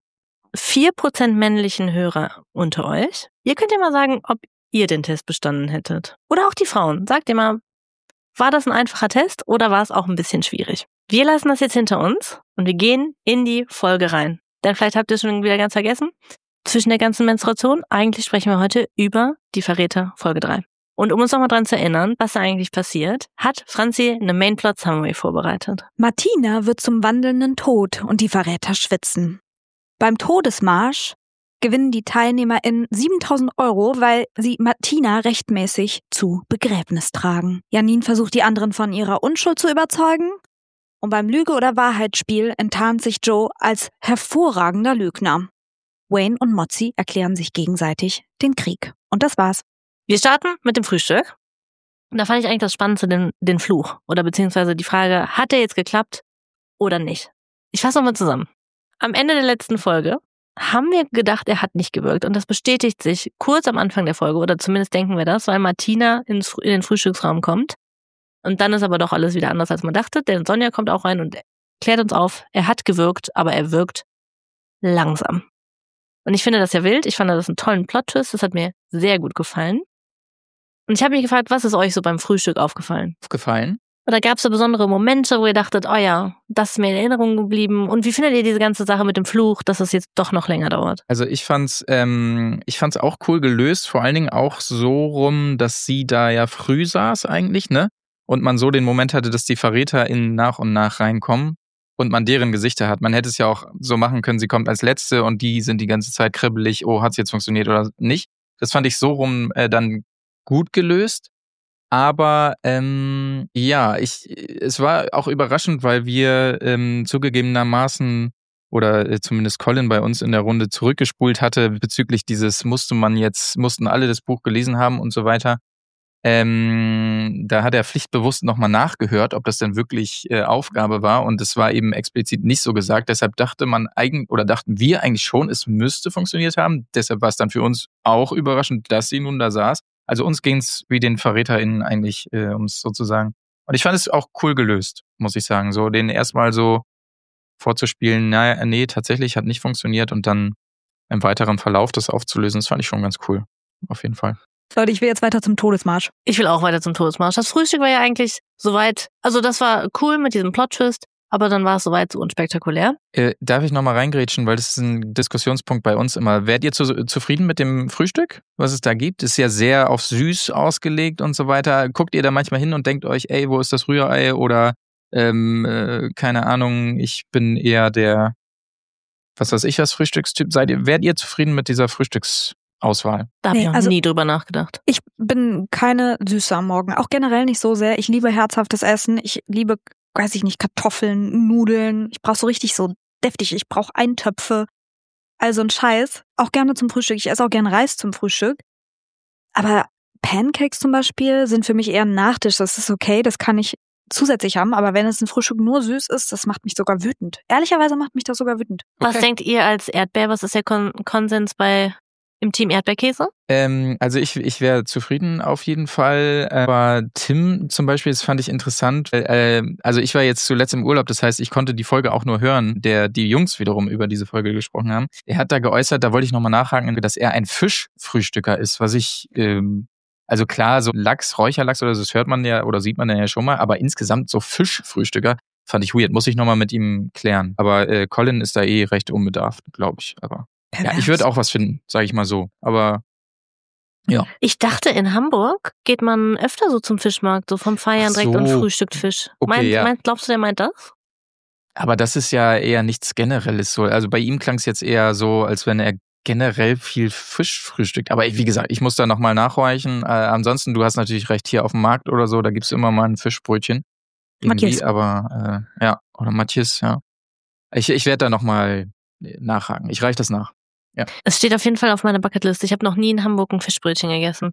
vier Prozent männlichen Hörer unter euch, ihr könnt ja mal sagen, ob ihr den Test bestanden hättet. Oder auch die Frauen. Sagt ihr mal, war das ein einfacher Test oder war es auch ein bisschen schwierig? Wir lassen das jetzt hinter uns und wir gehen in die Folge rein. Denn vielleicht habt ihr es schon wieder ganz vergessen. Zwischen der ganzen Menstruation, eigentlich sprechen wir heute über die Verräter Folge drei. Und um uns nochmal dran zu erinnern, was da eigentlich passiert, hat Franzi eine Mainplot-Summary vorbereitet. Martina wird zum wandelnden Tod und die Verräter schwitzen. Beim Todesmarsch gewinnen die TeilnehmerInnen siebentausend Euro, weil sie Martina rechtmäßig zu Begräbnis tragen. Janine versucht, die anderen von ihrer Unschuld zu überzeugen. Und beim Lüge- oder Wahrheitsspiel enttarnt sich Joe als hervorragender Lügner. Wayne und Mozi erklären sich gegenseitig den Krieg. Und das war's. Wir starten mit dem Frühstück. Und da fand ich eigentlich das Spannendste den, den Fluch. Oder beziehungsweise die Frage, hat der jetzt geklappt oder nicht? Ich fasse nochmal zusammen. Am Ende der letzten Folge haben wir gedacht, er hat nicht gewirkt. Und das bestätigt sich kurz am Anfang der Folge. Oder zumindest denken wir das, weil Martina ins, in den Frühstücksraum kommt. Und dann ist aber doch alles wieder anders, als man dachte. Denn Sonja kommt auch rein und klärt uns auf, er hat gewirkt, aber er wirkt langsam. Und ich finde das ja wild. Ich fand das einen tollen Plot-Twist. Das hat mir sehr gut gefallen. Und ich habe mich gefragt, was ist euch so beim Frühstück aufgefallen? Aufgefallen? Oder gab es da besondere Momente, wo ihr dachtet, oh ja, das ist mir in Erinnerung geblieben? Und wie findet ihr diese ganze Sache mit dem Fluch, dass es jetzt doch noch länger dauert? Also ich fand's, ähm, ich fand's auch cool gelöst, vor allen Dingen auch so rum, dass sie da ja früh saß eigentlich, ne? Und man so den Moment hatte, dass die VerräterInnen nach und nach reinkommen und man deren Gesichter hat. Man hätte es ja auch so machen können, sie kommt als Letzte und die sind die ganze Zeit kribbelig, oh, hat's jetzt funktioniert oder nicht? Das fand ich so rum äh, dann gut gelöst. Aber ähm, ja, ich es war auch überraschend, weil wir ähm, zugegebenermaßen oder äh, zumindest Colin bei uns in der Runde zurückgespult hatte bezüglich dieses musste man jetzt, mussten alle das Buch gelesen haben und so weiter. Ähm, da hat er pflichtbewusst nochmal nachgehört, ob das denn wirklich äh, Aufgabe war und es war eben explizit nicht so gesagt. Deshalb dachte man eigentlich oder dachten wir eigentlich schon, es müsste funktioniert haben. Deshalb war es dann für uns auch überraschend, dass sie nun da saß. Also uns ging es wie den VerräterInnen eigentlich, äh, um es so zu sagen. Und ich fand es auch cool gelöst, muss ich sagen. So den erstmal so vorzuspielen, naja, nee, tatsächlich hat nicht funktioniert und dann im weiteren Verlauf das aufzulösen, das fand ich schon ganz cool. Auf jeden Fall. Leute, ich will jetzt weiter zum Todesmarsch. Ich will auch weiter zum Todesmarsch. Das Frühstück war ja eigentlich soweit, also das war cool mit diesem Plot-Twist, aber dann war es soweit so unspektakulär. Äh, darf ich nochmal reingrätschen, weil das ist ein Diskussionspunkt bei uns immer. Wärt ihr zu, zufrieden mit dem Frühstück, was es da gibt? Ist ja sehr auf süß ausgelegt und so weiter. Guckt ihr da manchmal hin und denkt euch, ey, wo ist das Rührei? Oder, ähm, äh, keine Ahnung, ich bin eher der, was weiß ich, was Frühstückstyp. Seid ihr, wärt ihr zufrieden mit dieser Frühstücks Auswahl. Da habe Nee, ich auch also- nie drüber nachgedacht. Ich bin keine Süße am Morgen. Auch generell nicht so sehr. Ich liebe herzhaftes Essen. Ich liebe, weiß ich nicht, Kartoffeln, Nudeln. Ich brauche so richtig so deftig. Ich brauche Eintöpfe. Also ein Scheiß. Auch gerne zum Frühstück. Ich esse auch gerne Reis zum Frühstück. Aber Pancakes zum Beispiel sind für mich eher ein Nachtisch. Das ist okay, das kann ich zusätzlich haben. Aber wenn es ein Frühstück nur süß ist, das macht mich sogar wütend. Ehrlicherweise macht mich das sogar wütend. Was Okay. denkt ihr als Erdbeer? Was ist der Kon- Konsens bei im Team Erdbeerkäse? Ähm, also ich, ich wäre zufrieden auf jeden Fall. Aber Tim zum Beispiel, das fand ich interessant. Äh, also ich war jetzt zuletzt im Urlaub, das heißt, ich konnte die Folge auch nur hören, der die Jungs wiederum über diese Folge gesprochen haben. Er hat da geäußert, da wollte ich nochmal nachhaken, dass er ein Fischfrühstücker ist, was ich, ähm, also klar, so Lachs, Räucherlachs oder so, das hört man ja oder sieht man ja schon mal, aber insgesamt so Fischfrühstücker fand ich weird, muss ich nochmal mit ihm klären. Aber äh, Colin ist da eh recht unbedarft, glaube ich, aber... Ja, ich würde auch was finden, sage ich mal so. Aber ja. Ich dachte, in Hamburg geht man öfter so zum Fischmarkt, so vom Feiern Ach so. direkt und frühstückt Fisch. Okay, meint, ja. meint, glaubst du, der meint das? Aber das ist ja eher nichts Generelles so. Also bei ihm klang es jetzt eher so, als wenn er generell viel Fisch frühstückt. Aber wie gesagt, ich muss da nochmal nachhorchen. Äh, ansonsten, du hast natürlich recht, hier auf dem Markt oder so, da gibt's immer mal ein Fischbrötchen. Irgendwie, Matthias. aber äh, ja, oder Matthias, ja. Ich, ich werde da nochmal nachhaken. Ich reiche das nach. Es steht auf jeden Fall auf meiner Bucketlist. Ich habe noch nie in Hamburg ein Fischbrötchen gegessen.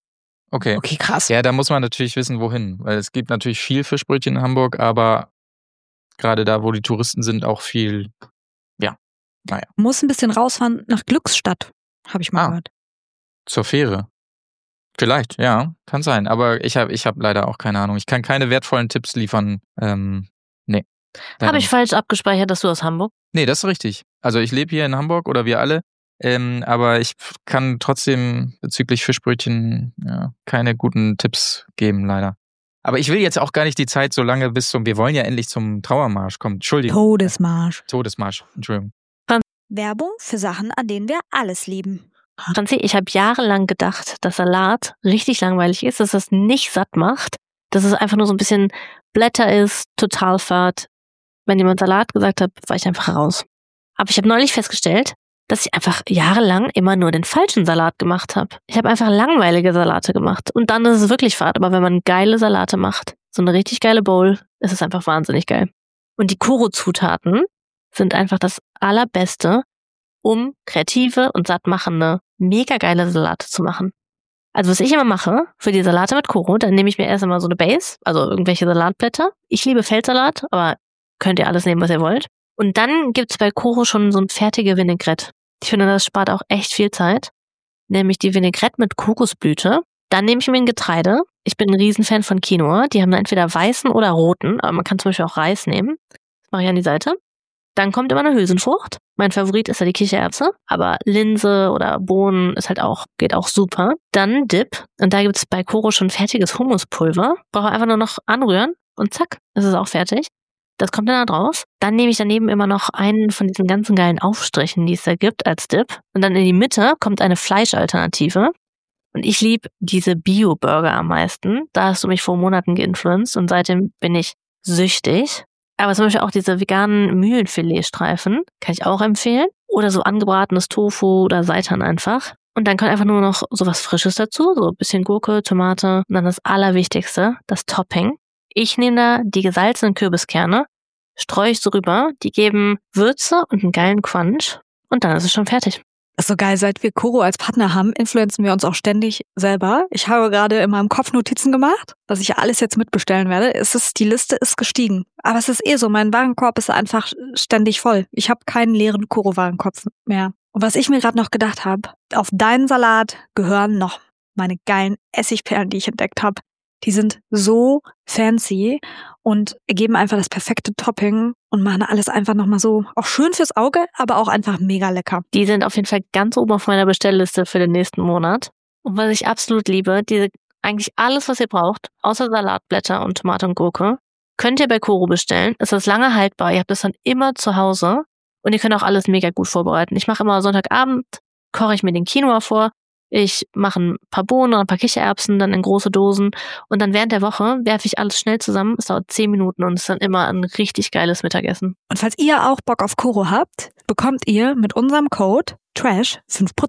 Okay. Okay, krass. Ja, da muss man natürlich wissen, wohin. Weil es gibt natürlich viel Fischbrötchen in Hamburg, aber gerade da, wo die Touristen sind, auch viel, ja, naja. Muss ein bisschen rausfahren nach Glücksstadt, habe ich mal Ah. gehört. Zur Fähre. Vielleicht, ja, kann sein. Aber ich habe ich hab leider auch keine Ahnung. Ich kann keine wertvollen Tipps liefern. Ähm, nee. leider Habe ich nicht. falsch abgespeichert, dass du aus Hamburg? Nee, das ist richtig. Also ich lebe hier in Hamburg oder wir alle. Ähm, aber ich kann trotzdem bezüglich Fischbrötchen ja, keine guten Tipps geben, leider. Aber ich will jetzt auch gar nicht die Zeit so lange bis zum, wir wollen ja endlich zum Trauermarsch kommen. Entschuldigung. Todesmarsch. Todesmarsch, Entschuldigung. Werbung für Sachen, an denen wir alles lieben. Franzi, ich habe jahrelang gedacht, dass Salat richtig langweilig ist, dass es nicht satt macht, dass es einfach nur so ein bisschen Blätter ist, total fad. Wenn jemand Salat gesagt hat, war ich einfach raus. Aber ich habe neulich festgestellt, dass ich einfach jahrelang immer nur den falschen Salat gemacht habe. Ich habe einfach langweilige Salate gemacht. Und dann ist es wirklich fad. Aber wenn man geile Salate macht, so eine richtig geile Bowl, ist es einfach wahnsinnig geil. Und die Koro-Zutaten sind einfach das Allerbeste, um kreative und sattmachende, mega geile Salate zu machen. Also was ich immer mache, für die Salate mit Koro, dann nehme ich mir erst einmal so eine Base, also irgendwelche Salatblätter. Ich liebe Feldsalat, aber könnt ihr alles nehmen, was ihr wollt. Und dann gibt's bei Koro schon so ein fertige Vinaigrette. Ich finde, das spart auch echt viel Zeit. Nämlich die Vinaigrette mit Kokosblüte. Dann nehme ich mir ein Getreide. Ich bin ein Riesenfan von Quinoa. Die haben entweder weißen oder roten, aber man kann zum Beispiel auch Reis nehmen. Das mache ich an die Seite. Dann kommt immer eine Hülsenfrucht. Mein Favorit ist ja die Kichererbse, aber Linse oder Bohnen ist halt auch, geht auch super. Dann Dip. Und da gibt's bei Koro schon fertiges Humuspulver. Brauche einfach nur noch anrühren und zack, ist es auch fertig. Das kommt dann da drauf. Dann nehme ich daneben immer noch einen von diesen ganzen geilen Aufstrichen, die es da gibt, als Dip. Und dann in die Mitte kommt eine Fleischalternative. Und ich liebe diese Bio-Burger am meisten. Da hast du mich vor Monaten geinfluenced und seitdem bin ich süchtig. Aber zum Beispiel auch diese veganen Mühlenfiletstreifen kann ich auch empfehlen. Oder so angebratenes Tofu oder Seitan einfach. Und dann kommt einfach nur noch sowas Frisches dazu. So ein bisschen Gurke, Tomate. Und dann das Allerwichtigste, das Topping. Ich nehme da die gesalzenen Kürbiskerne, streue ich so rüber. Die geben Würze und einen geilen Crunch. Und dann ist es schon fertig. Das ist so geil, seit wir Koro als Partner haben, influenzen wir uns auch ständig selber. Ich habe gerade in meinem Kopf Notizen gemacht, dass ich alles jetzt mitbestellen werde. Es ist, die Liste ist gestiegen. Aber es ist eh so, mein Warenkorb ist einfach ständig voll. Ich habe keinen leeren Koro-Warenkorb mehr. Und was ich mir gerade noch gedacht habe, auf deinen Salat gehören noch meine geilen Essigperlen, die ich entdeckt habe. Die sind so fancy und geben einfach das perfekte Topping und machen alles einfach nochmal so, auch schön fürs Auge, aber auch einfach mega lecker. Die sind auf jeden Fall ganz oben auf meiner Bestellliste für den nächsten Monat. Und was ich absolut liebe, diese eigentlich alles, was ihr braucht, außer Salatblätter und Tomate und Gurke, könnt ihr bei Koro bestellen. Es ist lange haltbar, ihr habt es dann immer zu Hause und ihr könnt auch alles mega gut vorbereiten. Ich mache immer Sonntagabend, koche ich mir den Quinoa vor. Ich mache ein paar Bohnen und ein paar Kichererbsen dann in große Dosen und dann während der Woche werfe ich alles schnell zusammen. Es dauert zehn Minuten und es ist dann immer ein richtig geiles Mittagessen. Und falls ihr auch Bock auf Koro habt, bekommt ihr mit unserem Code Trash fünf Prozent.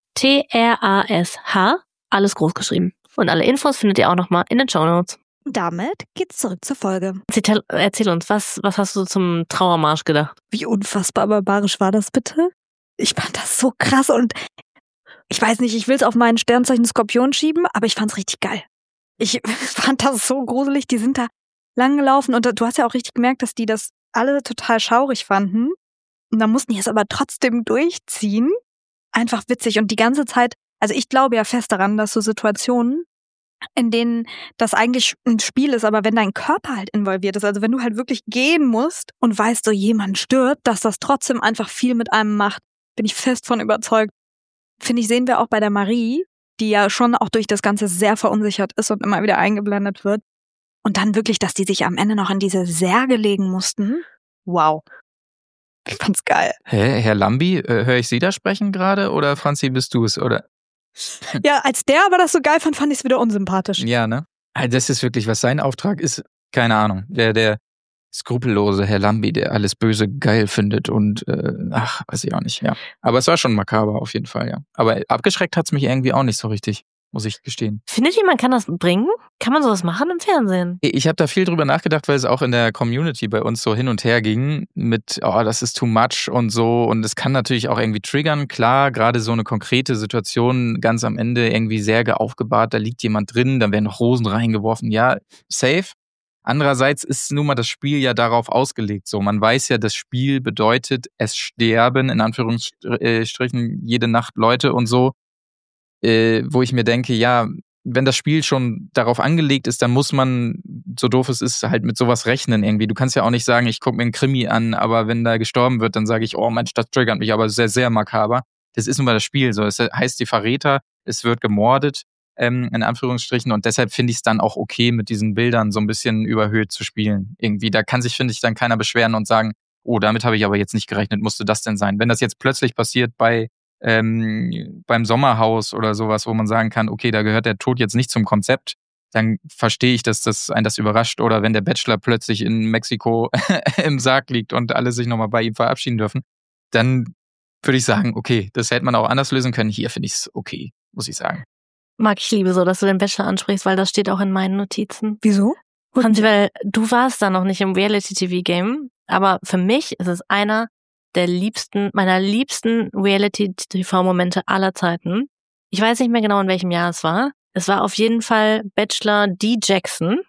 T R A S H, alles groß geschrieben. Und alle Infos findet ihr auch nochmal in den Shownotes. Damit geht's zurück zur Folge. Erzähl, erzähl uns, was, was hast du zum Trauermarsch gedacht? Wie unfassbar barbarisch war das bitte? Ich fand das so krass und ich weiß nicht, ich will es auf meinen Sternzeichen Skorpion schieben, aber ich fand's richtig geil. Ich fand das so gruselig, die sind da lang gelaufen und du hast ja auch richtig gemerkt, dass die das alle total schaurig fanden und dann mussten die es aber trotzdem durchziehen. Einfach witzig und die ganze Zeit, also ich glaube ja fest daran, dass so Situationen, in denen das eigentlich ein Spiel ist, aber wenn dein Körper halt involviert ist, also wenn du halt wirklich gehen musst und weißt, so jemand stirbt, dass das trotzdem einfach viel mit einem macht, bin ich fest von überzeugt. Finde ich, sehen wir auch bei der Marie, die ja schon auch durch das Ganze sehr verunsichert ist und immer wieder eingeblendet wird. Und dann wirklich, dass die sich am Ende noch in diese Särge legen mussten. Wow. Ich fand's geil. Hä, Herr Lambi, äh, höre ich Sie da sprechen gerade oder Franzi, bist du es, oder? Ja, als der aber das so geil fand, fand ich es wieder unsympathisch. Ja, ne? Das ist wirklich, was sein Auftrag ist, keine Ahnung. Der, der skrupellose Herr Lambi, der alles Böse geil findet und, äh, ach, weiß ich auch nicht, ja. Aber es war schon makaber auf jeden Fall, ja. Aber abgeschreckt hat's mich irgendwie auch nicht so richtig, muss ich gestehen. Findet ihr, man kann das bringen? Kann man sowas machen im Fernsehen? Ich habe da viel drüber nachgedacht, weil es auch in der Community bei uns so hin und her ging mit, oh, das ist too much und so. Und es kann natürlich auch irgendwie triggern. Klar, gerade so eine konkrete Situation ganz am Ende irgendwie Särge aufgebahrt, da liegt jemand drin, dann werden noch Rosen reingeworfen. Ja, safe. Andererseits ist nun mal das Spiel ja darauf ausgelegt. So, man weiß ja, das Spiel bedeutet, es sterben in Anführungsstrichen jede Nacht Leute und so. Äh, wo ich mir denke, ja, wenn das Spiel schon darauf angelegt ist, dann muss man, so doof es ist, halt mit sowas rechnen irgendwie. Du kannst ja auch nicht sagen, ich gucke mir einen Krimi an, aber wenn da gestorben wird, dann sage ich, oh Mensch, das triggert mich, aber sehr, sehr makaber. Das ist nun mal das Spiel so. Es heißt die Verräter, es wird gemordet, ähm, in Anführungsstrichen, und deshalb finde ich es dann auch okay, mit diesen Bildern so ein bisschen überhöht zu spielen. Irgendwie, da kann sich, finde ich, dann keiner beschweren und sagen, oh, damit habe ich aber jetzt nicht gerechnet, musste das denn sein? Wenn das jetzt plötzlich passiert bei Ähm, beim Sommerhaus oder sowas, wo man sagen kann, okay, da gehört der Tod jetzt nicht zum Konzept, dann verstehe ich, dass das einen das überrascht. Oder wenn der Bachelor plötzlich in Mexiko im Sarg liegt und alle sich nochmal bei ihm verabschieden dürfen, dann würde ich sagen, okay, das hätte man auch anders lösen können. Hier finde ich es okay, muss ich sagen. Marc, ich liebe so, dass du den Bachelor ansprichst, weil das steht auch in meinen Notizen. Wieso? Franzi, weil du warst da noch nicht im Reality-T V-Game, aber für mich ist es einer der liebsten, meiner liebsten Reality-T V-Momente aller Zeiten. Ich weiß nicht mehr genau, in welchem Jahr es war. Es war auf jeden Fall Bachelor D. Jackson.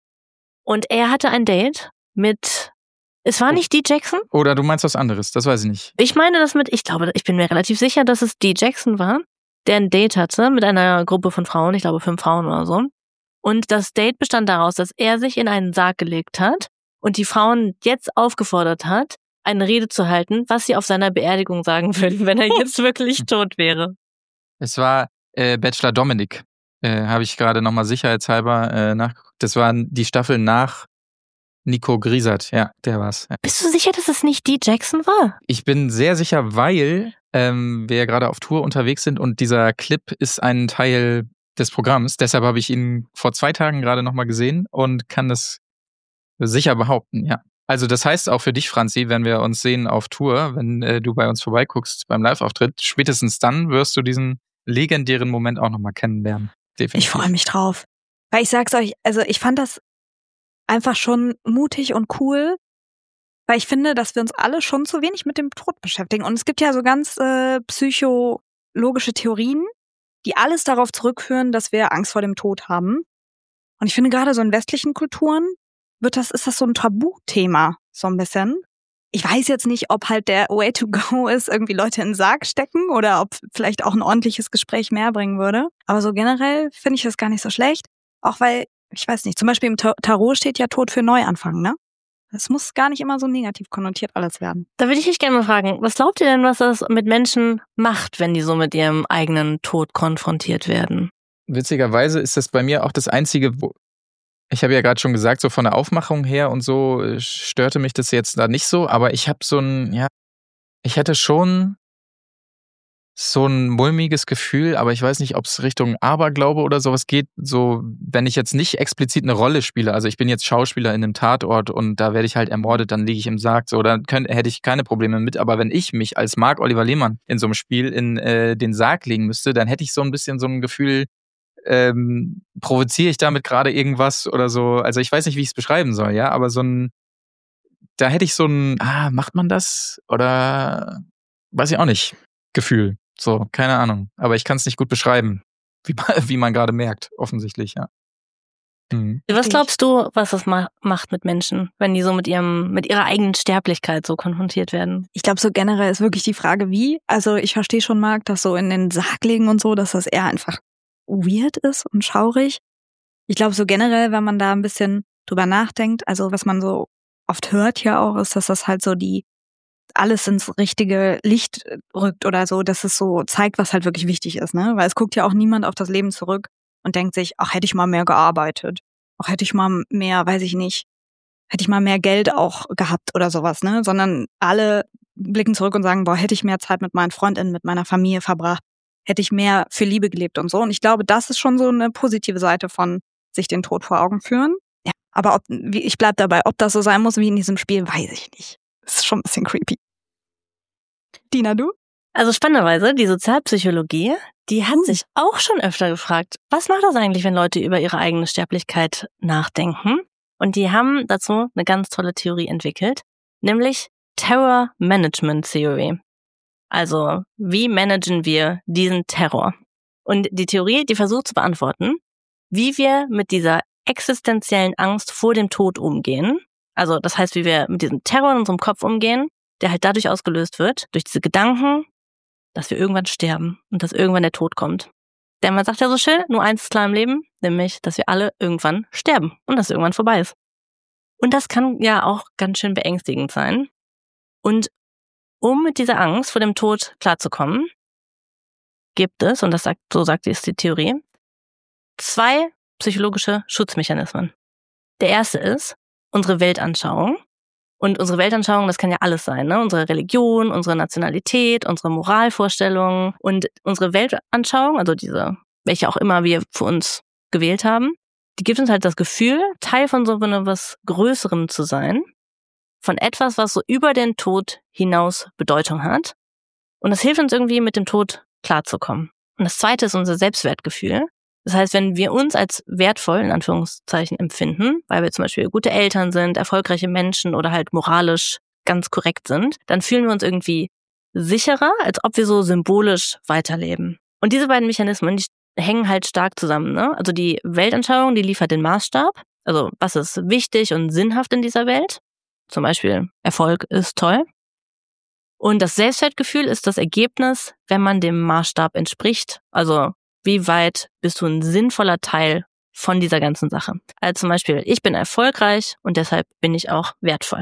Und er hatte ein Date mit, es war nicht D. Jackson? Oder du meinst was anderes, das weiß ich nicht. Ich meine das mit, ich glaube, ich bin mir relativ sicher, dass es D. Jackson war, der ein Date hatte mit einer Gruppe von Frauen, ich glaube fünf Frauen oder so. Und das Date bestand daraus, dass er sich in einen Sarg gelegt hat und die Frauen jetzt aufgefordert hat, eine Rede zu halten, was sie auf seiner Beerdigung sagen würden, wenn er jetzt wirklich tot wäre. Es war äh, Bachelor Dominik, äh, habe ich gerade nochmal sicherheitshalber äh, nachgeguckt. Das war die Staffel nach Nico Griesert, ja, der war's. Ja. Bist du sicher, dass es nicht D. Jackson war? Ich bin sehr sicher, weil ähm, wir ja gerade auf Tour unterwegs sind und dieser Clip ist ein Teil des Programms. Deshalb habe ich ihn vor zwei Tagen gerade nochmal gesehen und kann das sicher behaupten, ja. Also das heißt auch für dich, Franzi, wenn wir uns sehen auf Tour, wenn äh, du bei uns vorbeiguckst beim Live-Auftritt, spätestens dann wirst du diesen legendären Moment auch nochmal kennenlernen. Definitiv. Ich freue mich drauf. Weil ich sag's euch, also ich fand das einfach schon mutig und cool, weil ich finde, dass wir uns alle schon zu wenig mit dem Tod beschäftigen. Und es gibt ja so ganz äh, psychologische Theorien, die alles darauf zurückführen, dass wir Angst vor dem Tod haben. Und ich finde gerade so in westlichen Kulturen wird das, ist das so ein Tabuthema, so ein bisschen. Ich weiß jetzt nicht, ob halt der Way to go ist, irgendwie Leute in den Sarg stecken oder ob vielleicht auch ein ordentliches Gespräch mehr bringen würde. Aber so generell finde ich das gar nicht so schlecht. Auch weil, ich weiß nicht, zum Beispiel im Tarot steht ja Tod für Neuanfang, ne? Es muss gar nicht immer so negativ konnotiert alles werden. Da würde ich euch gerne mal fragen, was glaubt ihr denn, was das mit Menschen macht, wenn die so mit ihrem eigenen Tod konfrontiert werden? Witzigerweise ist das bei mir auch das Einzige, wo ich habe ja gerade schon gesagt, so von der Aufmachung her und so störte mich das jetzt da nicht so, aber ich habe so ein, ja, ich hätte schon so ein mulmiges Gefühl, aber ich weiß nicht, ob es Richtung Aberglaube oder sowas geht. So, wenn ich jetzt nicht explizit eine Rolle spiele, also ich bin jetzt Schauspieler in einem Tatort und da werde ich halt ermordet, dann liege ich im Sarg, so, da könnt, hätte ich keine Probleme mit. Aber wenn ich mich als Marc-Oliver Lehmann in so einem Spiel in äh, den Sarg legen müsste, dann hätte ich so ein bisschen so ein Gefühl, ähm, provoziere ich damit gerade irgendwas oder so. Also ich weiß nicht, wie ich es beschreiben soll, ja, aber so ein, da hätte ich so ein, ah, macht man das? Oder weiß ich auch nicht, Gefühl. So, keine Ahnung. Aber ich kann es nicht gut beschreiben, wie man, wie man gerade merkt, offensichtlich, ja. Mhm. Was glaubst du, was das ma- macht mit Menschen, wenn die so mit ihrem, mit ihrer eigenen Sterblichkeit so konfrontiert werden? Ich glaube, so generell ist wirklich die Frage, wie. Also ich verstehe schon, Marc, dass so in den Sarg legen und so, dass das eher einfach weird ist und schaurig. Ich glaube, so generell, wenn man da ein bisschen drüber nachdenkt, also was man so oft hört ja auch, ist, dass das halt so die alles ins richtige Licht rückt oder so, dass es so zeigt, was halt wirklich wichtig ist, ne? Weil es guckt ja auch niemand auf das Leben zurück und denkt sich, ach, hätte ich mal mehr gearbeitet, ach, hätte ich mal mehr, weiß ich nicht, hätte ich mal mehr Geld auch gehabt oder sowas, ne? Sondern alle blicken zurück und sagen, boah, hätte ich mehr Zeit mit meinen Freundinnen, mit meiner Familie verbracht, hätte ich mehr für Liebe gelebt und so. Und ich glaube, das ist schon so eine positive Seite von sich den Tod vor Augen führen. Ja, aber ob, ich bleib dabei, ob das so sein muss wie in diesem Spiel, weiß ich nicht. Das ist schon ein bisschen creepy. Dina, du? Also spannenderweise, die Sozialpsychologie, die hat sich auch schon öfter gefragt, was macht das eigentlich, wenn Leute über ihre eigene Sterblichkeit nachdenken? Und die haben dazu eine ganz tolle Theorie entwickelt, nämlich Terror Management Theory. Also, wie managen wir diesen Terror? Und die Theorie, die versucht zu beantworten, wie wir mit dieser existenziellen Angst vor dem Tod umgehen. Also, das heißt, wie wir mit diesem Terror in unserem Kopf umgehen, der halt dadurch ausgelöst wird, durch diese Gedanken, dass wir irgendwann sterben und dass irgendwann der Tod kommt. Denn man sagt ja so schön, nur eins ist klar im Leben, nämlich, dass wir alle irgendwann sterben und dass irgendwann vorbei ist. Und das kann ja auch ganz schön beängstigend sein. Und um mit dieser Angst vor dem Tod klarzukommen, gibt es, und das sagt, so sagt es die Theorie, zwei psychologische Schutzmechanismen. Der erste ist unsere Weltanschauung. Und unsere Weltanschauung, das kann ja alles sein, ne? Unsere Religion, unsere Nationalität, unsere Moralvorstellungen und unsere Weltanschauung, also diese, welche auch immer wir für uns gewählt haben, die gibt uns halt das Gefühl, Teil von so etwas Größerem zu sein, von etwas, was so über den Tod hinaus Bedeutung hat. Und das hilft uns irgendwie, mit dem Tod klarzukommen. Und das zweite ist unser Selbstwertgefühl. Das heißt, wenn wir uns als wertvoll, in Anführungszeichen, empfinden, weil wir zum Beispiel gute Eltern sind, erfolgreiche Menschen oder halt moralisch ganz korrekt sind, dann fühlen wir uns irgendwie sicherer, als ob wir so symbolisch weiterleben. Und diese beiden Mechanismen, die hängen halt stark zusammen, ne? Also die Weltanschauung, die liefert den Maßstab. Also was ist wichtig und sinnhaft in dieser Welt? Zum Beispiel Erfolg ist toll. Und das Selbstwertgefühl ist das Ergebnis, wenn man dem Maßstab entspricht. Also wie weit bist du ein sinnvoller Teil von dieser ganzen Sache? Also zum Beispiel, ich bin erfolgreich und deshalb bin ich auch wertvoll.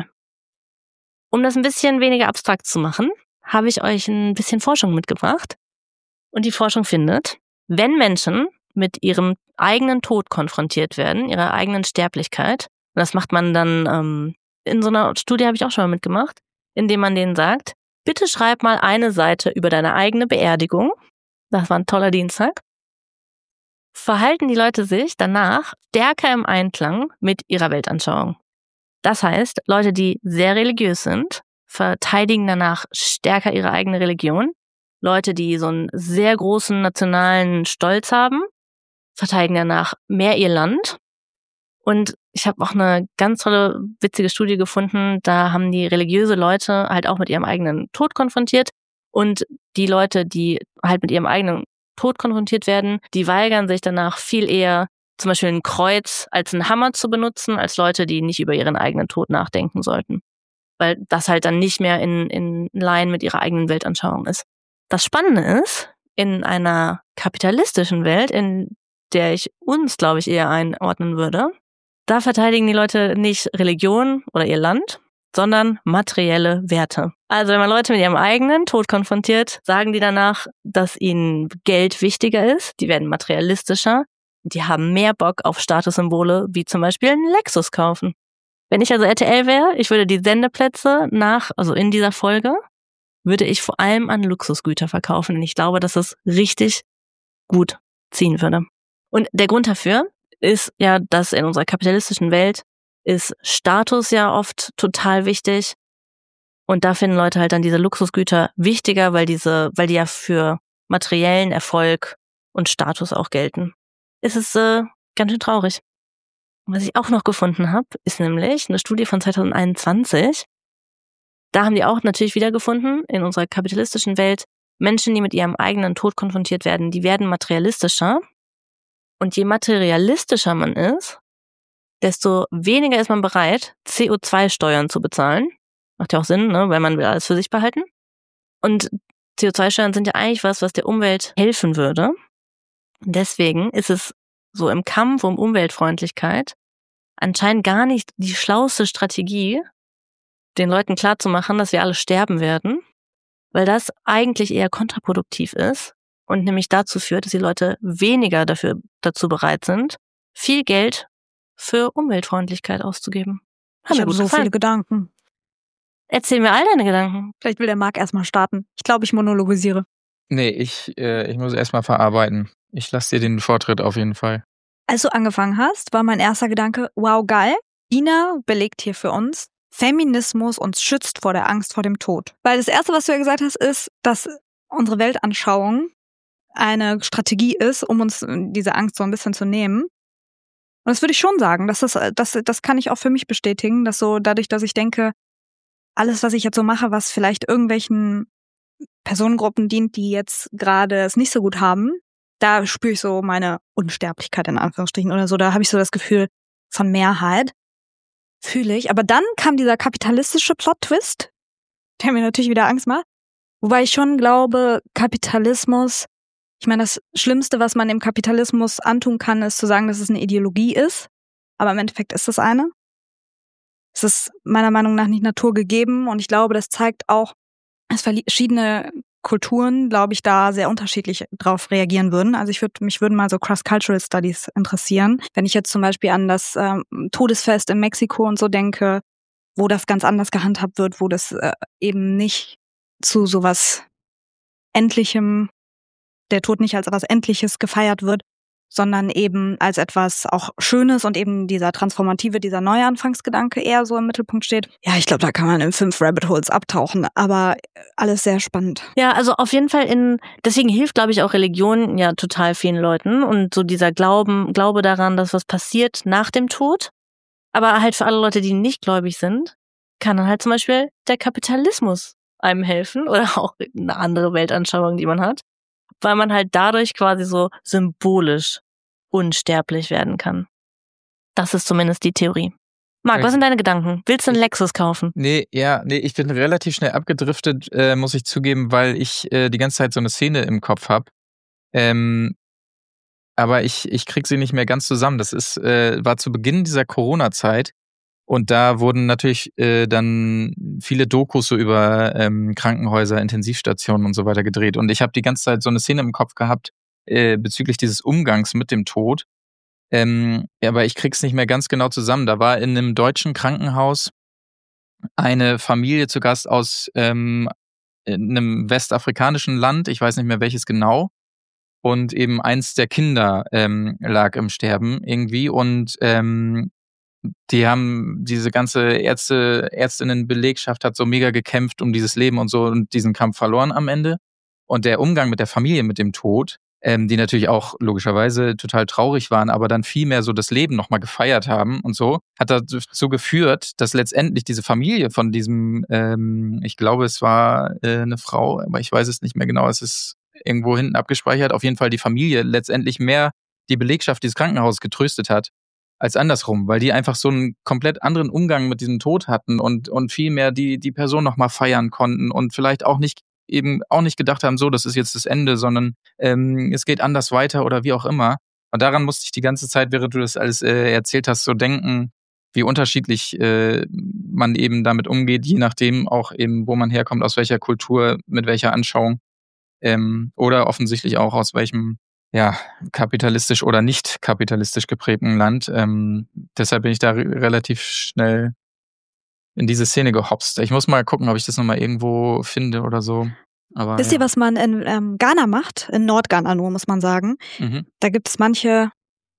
Um das ein bisschen weniger abstrakt zu machen, habe ich euch ein bisschen Forschung mitgebracht. Und die Forschung findet, wenn Menschen mit ihrem eigenen Tod konfrontiert werden, ihrer eigenen Sterblichkeit, und das macht man dann, ähm, in so einer Studie habe ich auch schon mal mitgemacht, indem man denen sagt, bitte schreib mal eine Seite über deine eigene Beerdigung. Das war ein toller Dienstag. Verhalten die Leute sich danach stärker im Einklang mit ihrer Weltanschauung. Das heißt, Leute, die sehr religiös sind, verteidigen danach stärker ihre eigene Religion. Leute, die so einen sehr großen nationalen Stolz haben, verteidigen danach mehr ihr Land. Und ich habe auch eine ganz tolle, witzige Studie gefunden, da haben die religiöse Leute halt auch mit ihrem eigenen Tod konfrontiert. Und die Leute, die halt mit ihrem eigenen Tod konfrontiert werden, die weigern sich danach viel eher, zum Beispiel ein Kreuz als einen Hammer zu benutzen, als Leute, die nicht über ihren eigenen Tod nachdenken sollten. Weil das halt dann nicht mehr in, in Line mit ihrer eigenen Weltanschauung ist. Das Spannende ist, in einer kapitalistischen Welt, in der ich uns, glaube ich, eher einordnen würde, da verteidigen die Leute nicht Religion oder ihr Land, sondern materielle Werte. Also wenn man Leute mit ihrem eigenen Tod konfrontiert, sagen die danach, dass ihnen Geld wichtiger ist, die werden materialistischer, die haben mehr Bock auf Statussymbole, wie zum Beispiel einen Lexus kaufen. Wenn ich also R T L wäre, ich würde die Sendeplätze nach, also in dieser Folge, würde ich vor allem an Luxusgüter verkaufen. Und ich glaube, dass das richtig gut ziehen würde. Und der Grund dafür ist ja, dass in unserer kapitalistischen Welt ist Status ja oft total wichtig. Und da finden Leute halt dann diese Luxusgüter wichtiger, weil diese, weil die ja für materiellen Erfolg und Status auch gelten. Es ist äh, ganz schön traurig. Was ich auch noch gefunden habe, ist nämlich eine Studie von zwanzig einundzwanzig. Da haben die auch natürlich wiedergefunden, in unserer kapitalistischen Welt, Menschen, die mit ihrem eigenen Tod konfrontiert werden, die werden materialistischer. Und je materialistischer man ist, desto weniger ist man bereit, C O zwei Steuern zu bezahlen. Macht ja auch Sinn, ne? Weil man will alles für sich behalten. Und C O zwei Steuern sind ja eigentlich was, was der Umwelt helfen würde. Deswegen ist es so im Kampf um Umweltfreundlichkeit anscheinend gar nicht die schlauste Strategie, den Leuten klarzumachen, dass wir alle sterben werden, weil das eigentlich eher kontraproduktiv ist und nämlich dazu führt, dass die Leute weniger dafür dazu bereit sind, viel Geld für Umweltfreundlichkeit auszugeben. Hat ich habe so gefallen. Viele Gedanken. Erzähl mir all deine Gedanken. Vielleicht will der Marc erstmal starten. Ich glaube, ich monologisiere. Nee, ich, äh, ich muss erstmal verarbeiten. Ich lasse dir den Vortritt auf jeden Fall. Als du angefangen hast, war mein erster Gedanke, wow, geil. Ina belegt hier für uns, Feminismus uns schützt vor der Angst vor dem Tod. Weil das Erste, was du ja gesagt hast, ist, dass unsere Weltanschauung eine Strategie ist, um uns diese Angst so ein bisschen zu nehmen. Und das würde ich schon sagen. Dass das, das, das kann ich auch für mich bestätigen, dass so dadurch, dass ich denke, alles, was ich jetzt so mache, was vielleicht irgendwelchen Personengruppen dient, die jetzt gerade es nicht so gut haben, da spüre ich so meine Unsterblichkeit in Anführungsstrichen oder so. Da habe ich so das Gefühl von Mehrheit. Fühle ich. Aber dann kam dieser kapitalistische Plot-Twist, der mir natürlich wieder Angst macht. Wobei ich schon glaube, Kapitalismus, ich meine, das Schlimmste, was man dem Kapitalismus antun kann, ist zu sagen, dass es eine Ideologie ist. Aber im Endeffekt ist es eine. Es ist meiner Meinung nach nicht naturgegeben und ich glaube, das zeigt auch, dass verschiedene Kulturen, glaube ich, da sehr unterschiedlich drauf reagieren würden. Also ich würde, mich würden mal so Cross-Cultural Studies interessieren. Wenn ich jetzt zum Beispiel an das ähm, Todesfest in Mexiko und so denke, wo das ganz anders gehandhabt wird, wo das äh, eben nicht zu sowas Endlichem, der Tod nicht als etwas Endliches gefeiert wird, sondern eben als etwas auch Schönes und eben dieser transformative, dieser Neuanfangsgedanke eher so im Mittelpunkt steht. Ja, ich glaube, da kann man in fünf Rabbit Holes abtauchen, aber alles sehr spannend. Ja, also auf jeden Fall in, deswegen hilft, glaube ich, auch Religion ja total vielen Leuten und so dieser Glauben, Glaube daran, dass was passiert nach dem Tod. Aber halt für alle Leute, die nicht gläubig sind, kann dann halt zum Beispiel der Kapitalismus einem helfen oder auch eine andere Weltanschauung, die man hat. Weil man halt dadurch quasi so symbolisch unsterblich werden kann. Das ist zumindest die Theorie. Marc, was sind deine Gedanken? Willst du einen Lexus kaufen? Nee, ja, nee, ich bin relativ schnell abgedriftet, äh, muss ich zugeben, weil ich äh, die ganze Zeit so eine Szene im Kopf habe. Ähm, aber ich, ich krieg sie nicht mehr ganz zusammen. Das ist, äh, war zu Beginn dieser Corona-Zeit. Und da wurden natürlich äh, dann viele Dokus so über ähm, Krankenhäuser, Intensivstationen und so weiter gedreht. Und ich habe die ganze Zeit so eine Szene im Kopf gehabt äh, bezüglich dieses Umgangs mit dem Tod. Ähm, aber ich krieg's nicht mehr ganz genau zusammen. Da war in einem deutschen Krankenhaus eine Familie zu Gast aus ähm, einem westafrikanischen Land. Ich weiß nicht mehr welches genau. Und eben eins der Kinder ähm, lag im Sterben irgendwie. Und ähm, die haben diese ganze Ärzte, Ärztinnenbelegschaft hat so mega gekämpft um dieses Leben und so und diesen Kampf verloren am Ende. Und der Umgang mit der Familie, mit dem Tod, ähm, die natürlich auch logischerweise total traurig waren, aber dann viel mehr so das Leben nochmal gefeiert haben und so, hat dazu geführt, dass letztendlich diese Familie von diesem, ähm, ich glaube, es war äh, eine Frau, aber ich weiß es nicht mehr genau, es ist irgendwo hinten abgespeichert, auf jeden Fall die Familie letztendlich mehr die Belegschaft dieses Krankenhauses getröstet hat, als andersrum, weil die einfach so einen komplett anderen Umgang mit diesem Tod hatten und und viel mehr die die Person noch mal feiern konnten und vielleicht auch nicht eben auch nicht gedacht haben, so, das ist jetzt das Ende, sondern ähm, es geht anders weiter oder wie auch immer. Und daran musste ich die ganze Zeit, während du das alles äh, erzählt hast, so denken, wie unterschiedlich äh, man eben damit umgeht, je nachdem auch eben, wo man herkommt, aus welcher Kultur, mit welcher Anschauung ähm, oder offensichtlich auch aus welchem ja, kapitalistisch oder nicht kapitalistisch geprägten Land. Ähm, deshalb bin ich da re- relativ schnell in diese Szene gehopst. Ich muss mal gucken, ob ich das nochmal irgendwo finde oder so. Aber, Wisst ja. ihr, was man in ähm, Ghana macht? In Nordghana nur, muss man sagen. Mhm. Da gibt es manche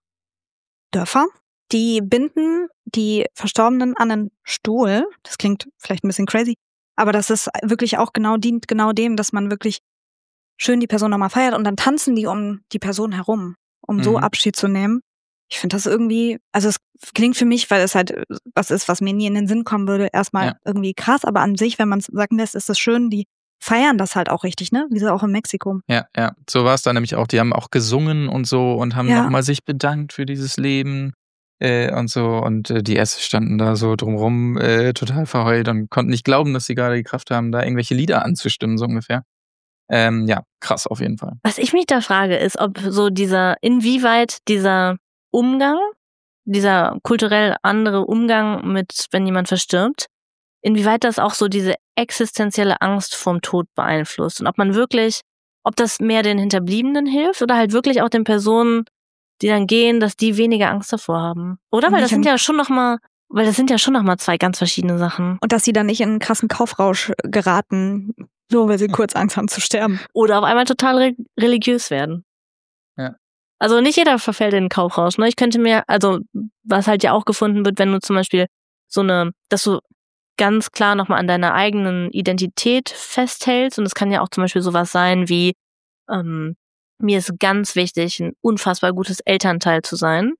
Dörfer, die binden die Verstorbenen an einen Stuhl. Das klingt vielleicht ein bisschen crazy, aber das ist wirklich auch genau, dient genau dem, dass man wirklich schön die Person nochmal feiert und dann tanzen die um die Person herum, um Mhm. so Abschied zu nehmen. Ich finde das irgendwie, also es klingt für mich, weil es halt was ist, was mir nie in den Sinn kommen würde, erstmal Ja. irgendwie krass, aber an sich, wenn man es sagen lässt, ist es schön, die feiern das halt auch richtig, ne? Wie so auch in Mexiko. Ja, ja, so war es dann nämlich auch. Die haben auch gesungen und so und haben Ja. nochmal sich bedankt für dieses Leben äh, und so. Und äh, die Ärzte standen da so drumrum äh, total verheult und konnten nicht glauben, dass sie gerade die Kraft haben, da irgendwelche Lieder anzustimmen, so ungefähr. Ähm, ja, krass auf jeden Fall. Was ich mich da frage, ist, ob so dieser, inwieweit dieser Umgang, dieser kulturell andere Umgang mit, wenn jemand verstirbt, inwieweit das auch so diese existenzielle Angst vorm Tod beeinflusst und ob man wirklich, ob das mehr den Hinterbliebenen hilft oder halt wirklich auch den Personen, die dann gehen, dass die weniger Angst davor haben. Oder? Und Weil nicht das sind im- ja schon nochmal, weil das sind ja schon nochmal zwei ganz verschiedene Sachen. Und dass sie dann nicht in einen krassen Kaufrausch geraten, nur weil sie kurz Angst haben zu sterben. Oder auf einmal total re- religiös werden. Ja. Also nicht jeder verfällt in den Kaufrausch, ne? Ich könnte mir, also was halt ja auch gefunden wird, wenn du zum Beispiel so eine, dass du ganz klar nochmal an deiner eigenen Identität festhältst und es kann ja auch zum Beispiel sowas sein wie, ähm, mir ist ganz wichtig, ein unfassbar gutes Elternteil zu sein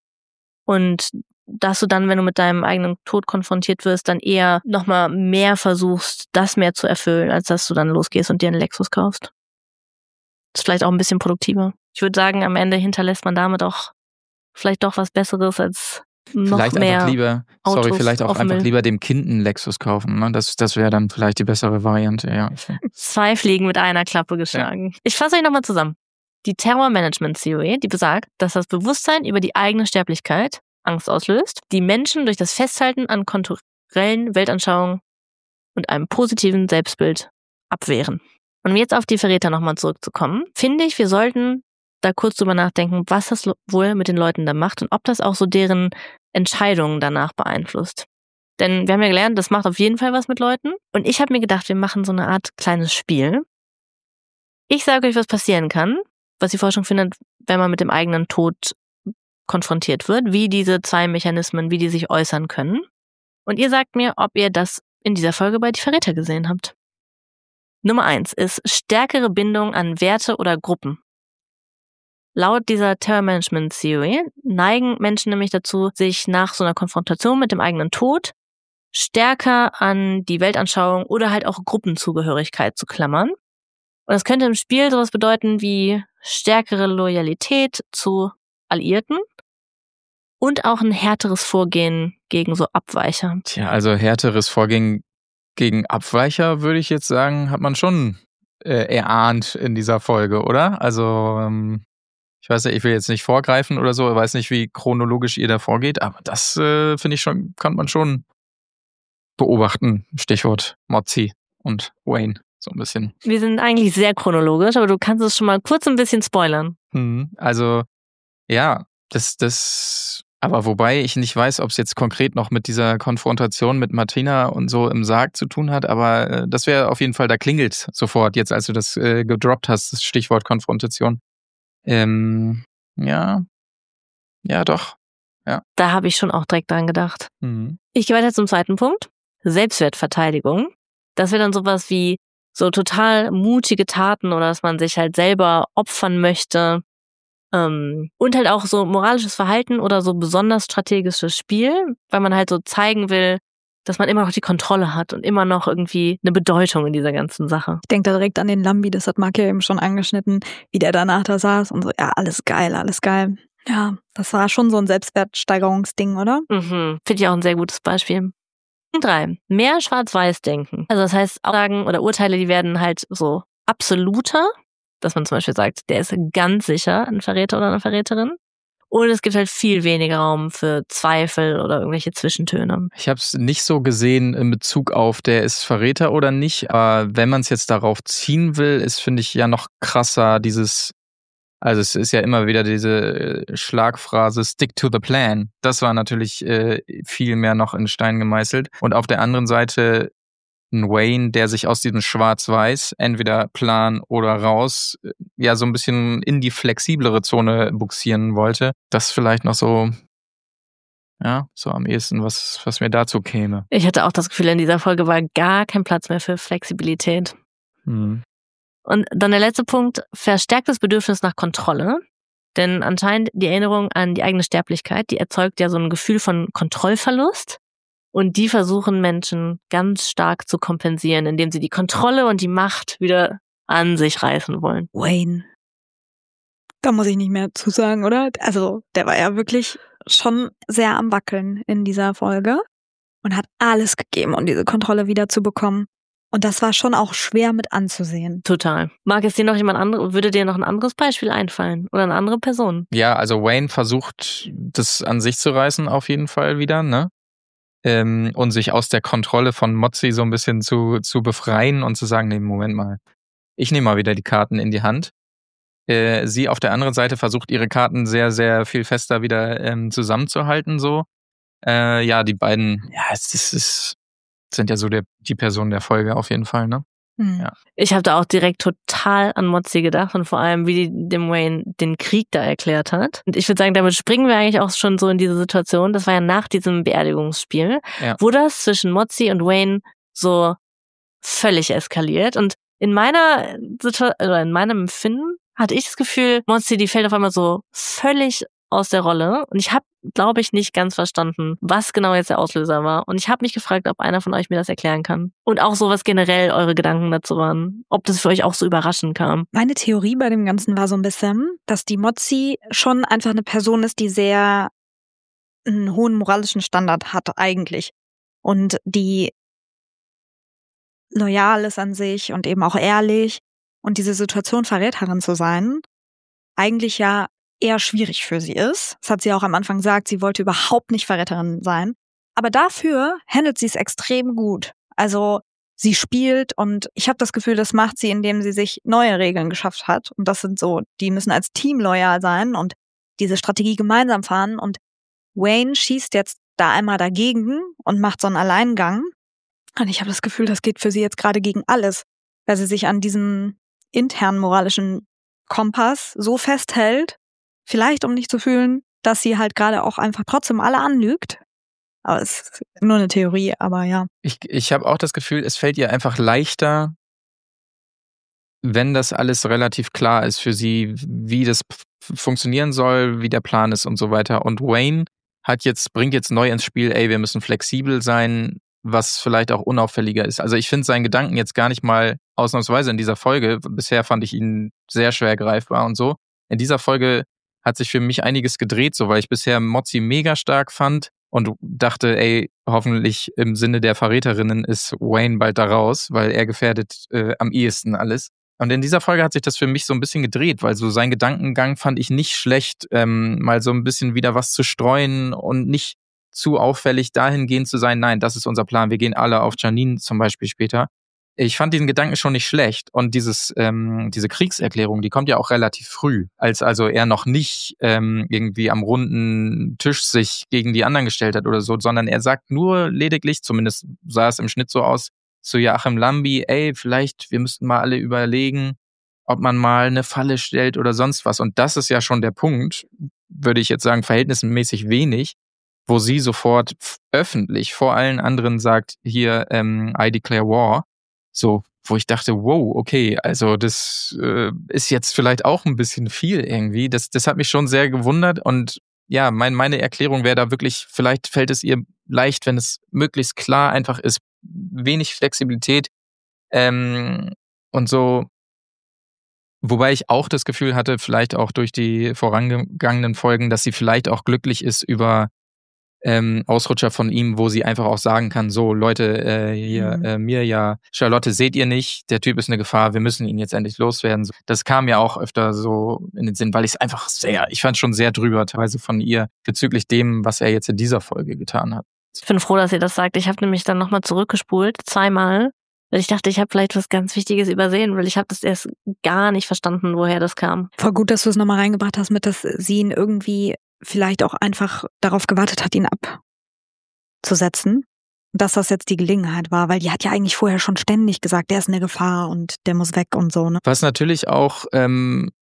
und dass du dann, wenn du mit deinem eigenen Tod konfrontiert wirst, dann eher nochmal mehr versuchst, das mehr zu erfüllen, als dass du dann losgehst und dir einen Lexus kaufst. Ist vielleicht auch ein bisschen produktiver. Ich würde sagen, am Ende hinterlässt man damit auch vielleicht doch was Besseres als noch Vielleicht mehr einfach lieber, sorry, Autos vielleicht auch auf dem einfach Müll. lieber dem Kind einen Lexus kaufen. Ne? Das, das wäre dann vielleicht die bessere Variante, ja. Zwei Fliegen mit einer Klappe geschlagen. Ich fasse euch nochmal zusammen. Die Terror-Management-Theorie, die besagt, dass das Bewusstsein über die eigene Sterblichkeit Angst auslöst, die Menschen durch das Festhalten an kulturellen Weltanschauungen und einem positiven Selbstbild abwehren. Und um jetzt auf die Verräter nochmal zurückzukommen, finde ich, wir sollten da kurz drüber nachdenken, was das wohl mit den Leuten da macht und ob das auch so deren Entscheidungen danach beeinflusst. Denn wir haben ja gelernt, das macht auf jeden Fall was mit Leuten. Und ich habe mir gedacht, wir machen so eine Art kleines Spiel. Ich sage euch, was passieren kann, was die Forschung findet, wenn man mit dem eigenen Tod konfrontiert wird, wie diese zwei Mechanismen, wie die sich äußern können. Und ihr sagt mir, ob ihr das in dieser Folge bei Die Verräter gesehen habt. Nummer eins ist stärkere Bindung an Werte oder Gruppen. Laut dieser Terror-Management-Theorie neigen Menschen nämlich dazu, sich nach so einer Konfrontation mit dem eigenen Tod stärker an die Weltanschauung oder halt auch Gruppenzugehörigkeit zu klammern. Und das könnte im Spiel sowas bedeuten wie stärkere Loyalität zu Alliierten und auch ein härteres Vorgehen gegen so Abweicher. Tja, also härteres Vorgehen gegen Abweicher, würde ich jetzt sagen, hat man schon äh, erahnt in dieser Folge, oder? Also, ähm, ich weiß nicht, ich will jetzt nicht vorgreifen oder so, ich weiß nicht, wie chronologisch ihr da vorgeht, aber das äh, finde ich schon, kann man schon beobachten. Stichwort Mozzi und Wayne, so ein bisschen. Wir sind eigentlich sehr chronologisch, aber du kannst es schon mal kurz ein bisschen spoilern. Hm, also, ja, das, das, aber wobei ich nicht weiß, ob es jetzt konkret noch mit dieser Konfrontation mit Martina und so im Sarg zu tun hat, aber äh, das wäre auf jeden Fall, da klingelt sofort, jetzt als du das äh, gedroppt hast, das Stichwort Konfrontation. Ähm, ja, ja doch. Da habe ich schon auch direkt dran gedacht. Mhm. Ich gehe weiter zum zweiten Punkt. Selbstwertverteidigung. Das wäre dann sowas wie so total mutige Taten oder dass man sich halt selber opfern möchte. Ähm, und halt auch so moralisches Verhalten oder so besonders strategisches Spiel, weil man halt so zeigen will, dass man immer noch die Kontrolle hat und immer noch irgendwie eine Bedeutung in dieser ganzen Sache. Ich denke da direkt an den Lambi, das hat Marc ja eben schon angeschnitten, wie der danach da saß und so, ja, alles geil, alles geil. Ja, das war schon so ein Selbstwertsteigerungsding, oder? Mhm. Finde ich auch ein sehr gutes Beispiel. Und drei, mehr Schwarz-Weiß-Denken. Also das heißt, Aussagen oder Urteile, die werden halt so absoluter, dass man zum Beispiel sagt, der ist ganz sicher ein Verräter oder eine Verräterin. Und es gibt halt viel weniger Raum für Zweifel oder irgendwelche Zwischentöne. Ich habe es nicht so gesehen in Bezug auf, der ist Verräter oder nicht, aber wenn man es jetzt darauf ziehen will, ist, finde ich, ja noch krasser dieses Also es ist ja immer wieder diese Schlagphrase stick to the plan. Das war natürlich äh, viel mehr noch in Stein gemeißelt. Und auf der anderen Seite ein Wayne, der sich aus diesem Schwarz-Weiß, entweder Plan oder raus, ja so ein bisschen in die flexiblere Zone buxieren wollte. Das vielleicht noch so, ja, so am ehesten, was, was mir dazu käme. Ich hatte auch das Gefühl, in dieser Folge war gar kein Platz mehr für Flexibilität. Hm. Und dann der letzte Punkt, verstärktes Bedürfnis nach Kontrolle. Denn anscheinend die Erinnerung an die eigene Sterblichkeit, die erzeugt ja so ein Gefühl von Kontrollverlust. Und die versuchen Menschen ganz stark zu kompensieren, indem sie die Kontrolle und die Macht wieder an sich reißen wollen. Wayne. Da muss ich nicht mehr zu sagen, oder? Also der war ja wirklich schon sehr am Wackeln in dieser Folge und hat alles gegeben, um diese Kontrolle wieder zu bekommen. Und das war schon auch schwer mit anzusehen. Total. Mag es dir noch jemand anderes, würde dir noch ein anderes Beispiel einfallen? Oder eine andere Person? Ja, also Wayne versucht, das an sich zu reißen auf jeden Fall wieder, ne? Ähm, und sich aus der Kontrolle von Mozzie so ein bisschen zu, zu befreien und zu sagen, nee, Moment mal, ich nehme mal wieder die Karten in die Hand. Äh, sie auf der anderen Seite versucht, ihre Karten sehr, sehr viel fester wieder ähm, zusammenzuhalten, so. Äh, ja, die beiden, ja, es ist, es sind ja so der, die Personen der Folge auf jeden Fall, ne? Hm. Ja. Ich habe da auch direkt total an Mozzie gedacht und vor allem, wie die dem Wayne den Krieg da erklärt hat. Und ich würde sagen, damit springen wir eigentlich auch schon so in diese Situation. Das war ja nach diesem Beerdigungsspiel, ja, wo das zwischen Mozzie und Wayne so völlig eskaliert. Und in meiner Situation, oder in meinem Empfinden hatte ich das Gefühl, Mozzie, die fällt auf einmal so völlig aus der Rolle. Und ich habe, glaube ich, nicht ganz verstanden, was genau jetzt der Auslöser war. Und ich habe mich gefragt, ob einer von euch mir das erklären kann. Und auch so, was generell eure Gedanken dazu waren. Ob das für euch auch so überraschend kam. Meine Theorie bei dem Ganzen war so ein bisschen, dass die Mozzie schon einfach eine Person ist, die sehr einen hohen moralischen Standard hat eigentlich. Und die loyal ist an sich und eben auch ehrlich. Und diese Situation, Verräterin zu sein, eigentlich ja eher schwierig für sie ist. Das hat sie auch am Anfang gesagt, sie wollte überhaupt nicht Verräterin sein. Aber dafür handelt sie es extrem gut. Also sie spielt und ich habe das Gefühl, das macht sie, indem sie sich neue Regeln geschafft hat. Und das sind so, die müssen als Team loyal sein und diese Strategie gemeinsam fahren. Und Wayne schießt jetzt da einmal dagegen und macht so einen Alleingang. Und ich habe das Gefühl, das geht für sie jetzt gerade gegen alles, weil sie sich an diesem internen moralischen Kompass so festhält, vielleicht um nicht zu fühlen, dass sie halt gerade auch einfach trotzdem alle anlügt. Aber es ist nur eine Theorie, aber ja. Ich, ich habe auch das Gefühl, es fällt ihr einfach leichter, wenn das alles relativ klar ist für sie, wie das p- funktionieren soll, wie der Plan ist und so weiter. Und Wayne hat jetzt, bringt jetzt neu ins Spiel, ey, wir müssen flexibel sein, was vielleicht auch unauffälliger ist. Also ich finde seinen Gedanken jetzt gar nicht mal ausnahmsweise in dieser Folge. Bisher fand ich ihn sehr schwer greifbar und so. In dieser Folge hat sich für mich einiges gedreht, so weil ich bisher Mozzie mega stark fand und dachte, ey, hoffentlich im Sinne der Verräterinnen ist Wayne bald da raus, weil er gefährdet äh, am ehesten alles. Und in dieser Folge hat sich das für mich so ein bisschen gedreht, weil so sein Gedankengang fand ich nicht schlecht, ähm, mal so ein bisschen wieder was zu streuen und nicht zu auffällig dahingehend zu sein, nein, das ist unser Plan, wir gehen alle auf Janine zum Beispiel später. Ich fand diesen Gedanken schon nicht schlecht und dieses ähm, diese Kriegserklärung, die kommt ja auch relativ früh, als also er noch nicht ähm, irgendwie am runden Tisch sich gegen die anderen gestellt hat oder so, sondern er sagt nur lediglich, zumindest sah es im Schnitt so aus, zu Joachim Lambi, ey, vielleicht, wir müssten mal alle überlegen, ob man mal eine Falle stellt oder sonst was. Und das ist ja schon der Punkt, würde ich jetzt sagen, verhältnismäßig wenig, wo sie sofort öffentlich vor allen anderen sagt, hier, ähm, I declare war. So, wo ich dachte, wow, okay, also das äh, ist jetzt vielleicht auch ein bisschen viel irgendwie. Das, das hat mich schon sehr gewundert und ja, mein, meine Erklärung wäre da wirklich, vielleicht fällt es ihr leicht, wenn es möglichst klar einfach ist, wenig Flexibilität ähm, und so. Wobei ich auch das Gefühl hatte, vielleicht auch durch die vorangegangenen Folgen, dass sie vielleicht auch glücklich ist über Ähm, Ausrutscher von ihm, wo sie einfach auch sagen kann, so Leute, äh, hier, mhm. äh, Mirja, Charlotte, seht ihr nicht, der Typ ist eine Gefahr, wir müssen ihn jetzt endlich loswerden. Das kam ja auch öfter so in den Sinn, weil ich es einfach sehr, ich fand schon sehr drüber teilweise von ihr bezüglich dem, was er jetzt in dieser Folge getan hat. Ich bin froh, dass ihr das sagt. Ich habe nämlich dann nochmal zurückgespult, zweimal, Weil ich dachte, ich habe vielleicht was ganz Wichtiges übersehen, weil ich habe das erst gar nicht verstanden, woher das kam. Voll gut, dass du es nochmal reingebracht hast, mit, dass sie ihn irgendwie vielleicht auch einfach darauf gewartet hat, ihn abzusetzen. Dass das jetzt die Gelegenheit war, weil die hat ja eigentlich vorher schon ständig gesagt, der ist eine Gefahr und der muss weg und so. Ne? Was natürlich auch ähm,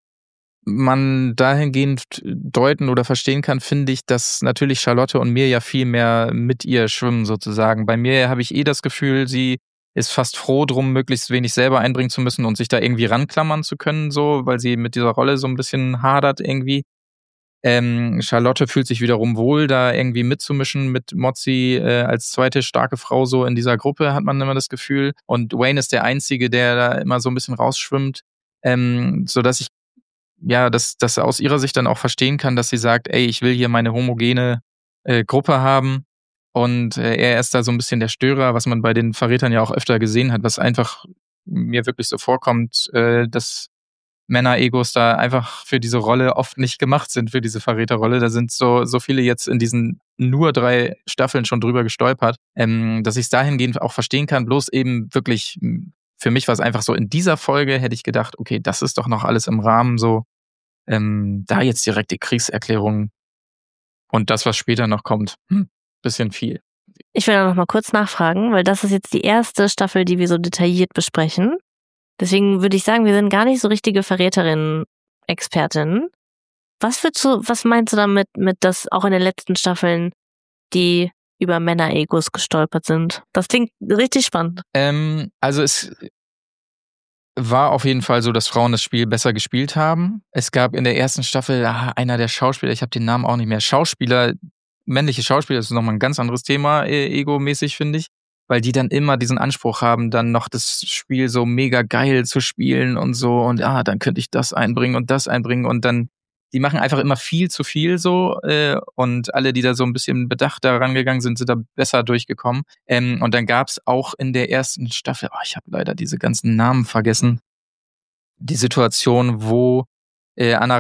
man dahingehend deuten oder verstehen kann, finde ich, dass natürlich Charlotte und Mir ja viel mehr mit ihr schwimmen sozusagen. Bei Mir habe ich eh das Gefühl, sie ist fast froh drum, möglichst wenig selber einbringen zu müssen und sich da irgendwie ranklammern zu können, so, weil sie mit dieser Rolle so ein bisschen hadert irgendwie. Ähm, Charlotte fühlt sich wiederum wohl, da irgendwie mitzumischen mit Mozi äh, als zweite starke Frau so in dieser Gruppe, hat man immer das Gefühl. Und Wayne ist der Einzige, der da immer so ein bisschen rausschwimmt, ähm, sodass ich ja, dass das aus ihrer Sicht dann auch verstehen kann, dass sie sagt, ey, ich will hier meine homogene äh, Gruppe haben. Und äh, er ist da so ein bisschen der Störer, was man bei den Verrätern ja auch öfter gesehen hat, was einfach mir wirklich so vorkommt, äh, dass Männer-Egos da einfach für diese Rolle oft nicht gemacht sind, für diese Verräterrolle. Da sind so so viele jetzt in diesen nur drei Staffeln schon drüber gestolpert, ähm, dass ich es dahingehend auch verstehen kann. Bloß eben wirklich, für mich war es einfach so, in dieser Folge hätte ich gedacht, okay, das ist doch noch alles im Rahmen so. Ähm, da jetzt direkt die Kriegserklärung und das, was später noch kommt, hm, bisschen viel. Ich will da noch mal kurz nachfragen, weil das ist jetzt die erste Staffel, die wir so detailliert besprechen. Deswegen würde ich sagen, wir sind gar nicht so richtige Verräterinnen-Expertinnen. Was würdest du, was meinst du damit, mit, dass auch in den letzten Staffeln die über Männer-Egos gestolpert sind? Das klingt richtig spannend. Ähm, also es war auf jeden Fall so, dass Frauen das Spiel besser gespielt haben. Es gab in der ersten Staffel ah, einer der Schauspieler, ich habe den Namen auch nicht mehr, Schauspieler, männliche Schauspieler, das ist nochmal ein ganz anderes Thema, äh, egomäßig, finde ich. Weil die dann immer diesen Anspruch haben, dann noch das Spiel so mega geil zu spielen und so und ah, dann könnte ich das einbringen und das einbringen und dann, die machen einfach immer viel zu viel so äh, und alle, die da so ein bisschen bedachter rangegangen sind, sind da besser durchgekommen. Ähm, und dann gab's auch in der ersten Staffel, oh, ich habe leider diese ganzen Namen vergessen, die Situation, wo äh, Anna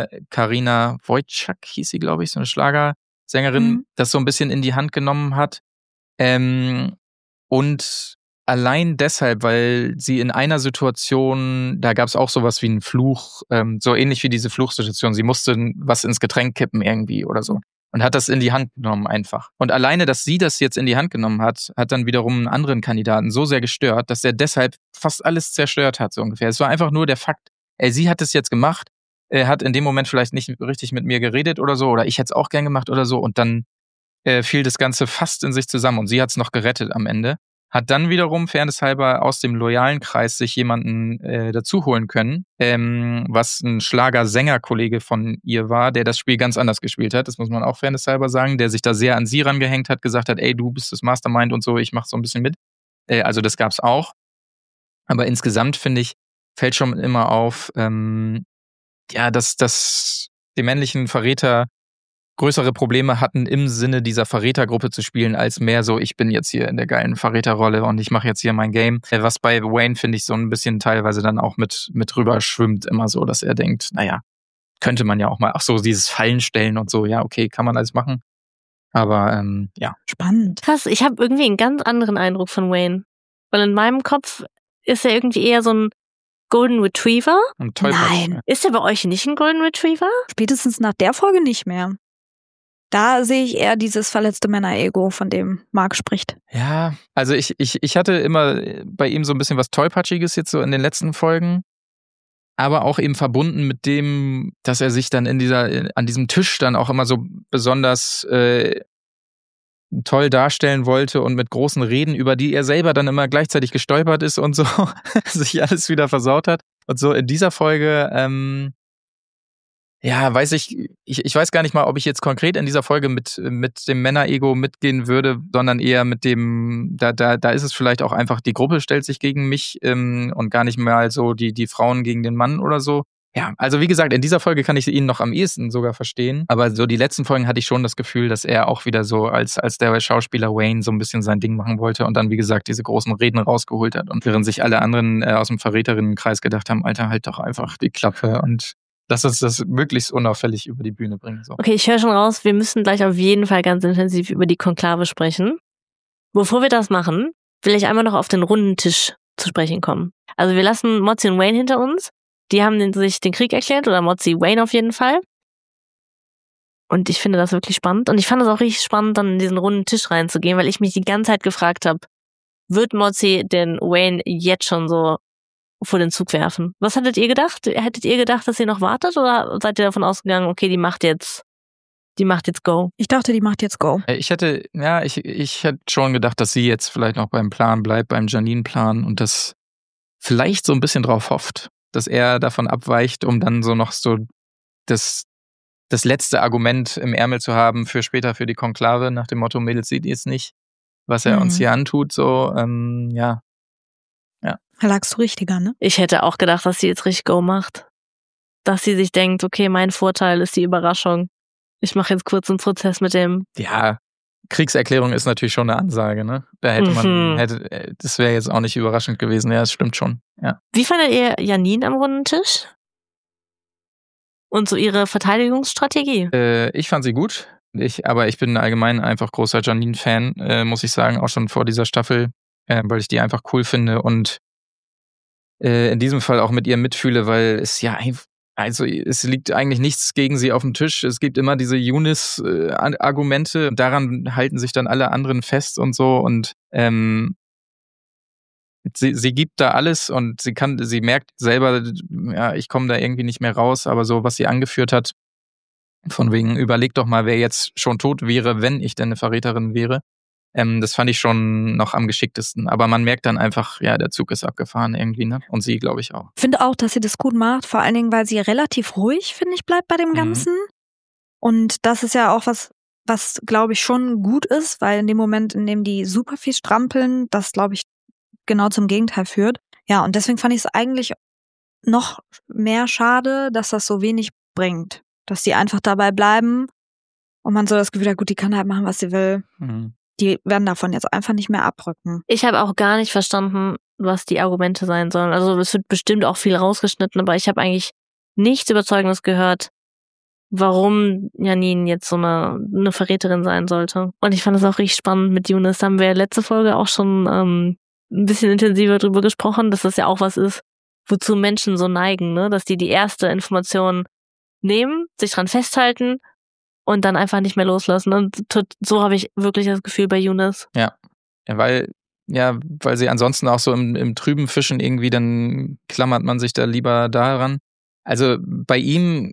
Karina Wojcik hieß sie, glaube ich, so eine Schlagersängerin, mhm. das so ein bisschen in die Hand genommen hat. Ähm, Und allein deshalb, weil sie in einer Situation, da gab es auch sowas wie einen Fluch, ähm, so ähnlich wie diese Fluchsituation. Sie musste was ins Getränk kippen irgendwie oder so und hat das in die Hand genommen einfach. Und alleine, dass sie das jetzt in die Hand genommen hat, hat dann wiederum einen anderen Kandidaten so sehr gestört, dass er deshalb fast alles zerstört hat, so ungefähr. Es war einfach nur der Fakt, ey, sie hat es jetzt gemacht, er hat in dem Moment vielleicht nicht richtig mit mir geredet oder so, oder ich hätte es auch gern gemacht oder so und dann Äh, fiel das Ganze fast in sich zusammen und sie hat es noch gerettet am Ende. Hat dann wiederum, fairnesshalber, aus dem loyalen Kreis sich jemanden äh, dazu holen können, ähm, was ein Schlagersänger-Kollege von ihr war, der das Spiel ganz anders gespielt hat, das muss man auch fairnesshalber sagen, der sich da sehr an sie rangehängt hat, gesagt hat, ey, du bist das Mastermind und so, ich mach so ein bisschen mit. Äh, also das gab's auch. Aber insgesamt, finde ich, fällt schon immer auf, ähm, ja, dass, dass die männlichen Verräter größere Probleme hatten, im Sinne dieser Verrätergruppe zu spielen, als mehr so, ich bin jetzt hier in der geilen Verräterrolle und ich mache jetzt hier mein Game. Was bei Wayne, finde ich, so ein bisschen teilweise dann auch mit, mit rüber schwimmt, immer so, dass er denkt, naja, könnte man ja auch mal, ach so, dieses Fallen stellen und so, ja, okay, kann man alles machen. Aber, ähm, ja. Spannend. Krass, ich habe irgendwie einen ganz anderen Eindruck von Wayne. Weil in meinem Kopf ist er irgendwie eher so ein Golden Retriever. Ein Tollpatsch. Nein. Ist er bei euch nicht ein Golden Retriever? Spätestens nach der Folge nicht mehr. Da sehe ich eher dieses verletzte Männer-Ego, von dem Marc spricht. Ja, also ich, ich, ich hatte immer bei ihm so ein bisschen was Tollpatschiges jetzt so in den letzten Folgen. Aber auch eben verbunden mit dem, dass er sich dann in dieser, an diesem Tisch dann auch immer so besonders äh, toll darstellen wollte und mit großen Reden, über die er selber dann immer gleichzeitig gestolpert ist und so, sich alles wieder versaut hat. Und so in dieser Folge, ähm, ja, weiß ich, ich, ich weiß gar nicht mal, ob ich jetzt konkret in dieser Folge mit, mit dem Männer-Ego mitgehen würde, sondern eher mit dem, da, da, da ist es vielleicht auch einfach, die Gruppe stellt sich gegen mich ähm, und gar nicht mal so die, die Frauen gegen den Mann oder so. Ja, also wie gesagt, in dieser Folge kann ich ihn noch am ehesten sogar verstehen, aber so die letzten Folgen hatte ich schon das Gefühl, dass er auch wieder so als, als der Schauspieler Wayne so ein bisschen sein Ding machen wollte und dann, wie gesagt, diese großen Reden rausgeholt hat und während sich alle anderen äh, aus dem Verräterinnenkreis gedacht haben, Alter, halt doch einfach die Klappe und lass uns das möglichst unauffällig über die Bühne bringen. So. Okay, ich höre schon raus, wir müssen gleich auf jeden Fall ganz intensiv über die Konklave sprechen. Bevor wir das machen, will ich einmal noch auf den runden Tisch zu sprechen kommen. Also wir lassen Mozzie und Wayne hinter uns. Die haben den, sich den Krieg erklärt, oder Mozzie, Wayne auf jeden Fall. Und ich finde das wirklich spannend. Und ich fand es auch richtig spannend, dann in diesen runden Tisch reinzugehen, weil ich mich die ganze Zeit gefragt habe, wird Mozzie den Wayne jetzt schon so vor den Zug werfen? Was hattet ihr gedacht? Hättet ihr gedacht, dass ihr noch wartet, oder seid ihr davon ausgegangen, okay, die macht jetzt, die macht jetzt Go? Ich dachte, die macht jetzt Go. Ich hätte, ja, ich, ich hätte schon gedacht, dass sie jetzt vielleicht noch beim Plan bleibt, beim Janine-Plan und das vielleicht so ein bisschen drauf hofft, dass er davon abweicht, um dann so noch so das, das letzte Argument im Ärmel zu haben für später für die Konklave, nach dem Motto, Mädels, seht ihr es nicht, was er mhm. uns hier antut, so, ähm, ja. ja. Da lagst du richtiger, ne? Ich hätte auch gedacht, dass sie jetzt richtig Go macht. Dass sie sich denkt, okay, mein Vorteil ist die Überraschung. Ich mache jetzt kurz einen Prozess mit dem. Ja, Kriegserklärung ist natürlich schon eine Ansage, ne? Da hätte man, mhm. hätte, das wäre jetzt auch nicht überraschend gewesen. Ja, das stimmt schon, ja. Wie fandet ihr Janine am runden Tisch? Und so ihre Verteidigungsstrategie? Äh, ich fand sie gut. Ich, aber ich bin allgemein einfach großer Janine-Fan, äh, muss ich sagen, auch schon vor dieser Staffel, äh, weil ich die einfach cool finde und äh, in diesem Fall auch mit ihr mitfühle, weil es ja einfach, also es liegt eigentlich nichts gegen sie auf dem Tisch. Es gibt immer diese Younes-Argumente. Daran halten sich dann alle anderen fest und so. Und ähm, sie, sie gibt da alles und sie kann, sie merkt selber, ja, ich komme da irgendwie nicht mehr raus. Aber so, was sie angeführt hat, von wegen, überleg doch mal, wer jetzt schon tot wäre, wenn ich denn eine Verräterin wäre. Ähm, das fand ich schon noch am geschicktesten. Aber man merkt dann einfach, ja, der Zug ist abgefahren irgendwie, ne? Und sie, glaube ich, auch. Ich finde auch, dass sie das gut macht, vor allen Dingen, weil sie relativ ruhig, finde ich, bleibt bei dem Ganzen. Mhm. Und das ist ja auch was, was, glaube ich, schon gut ist, weil in dem Moment, in dem die super viel strampeln, das, glaube ich, genau zum Gegenteil führt. Ja, und deswegen fand ich es eigentlich noch mehr schade, dass das so wenig bringt. Dass die einfach dabei bleiben und man so das Gefühl hat, gut, die kann halt machen, was sie will. Mhm. Die werden davon jetzt einfach nicht mehr abrücken. Ich habe auch gar nicht verstanden, was die Argumente sein sollen. Also es wird bestimmt auch viel rausgeschnitten, aber ich habe eigentlich nichts Überzeugendes gehört, warum Janine jetzt so eine, eine Verräterin sein sollte. Und ich fand es auch richtig spannend mit Younes. Da haben wir letzte Folge auch schon ähm, ein bisschen intensiver drüber gesprochen, dass das ja auch was ist, wozu Menschen so neigen, ne? Dass die die erste Information nehmen, sich dran festhalten und dann einfach nicht mehr loslassen. Und so habe ich wirklich das Gefühl bei Younes. Ja, ja weil ja, weil sie ansonsten auch so im, im trüben Fischen irgendwie, dann klammert man sich da lieber daran. Also bei ihm,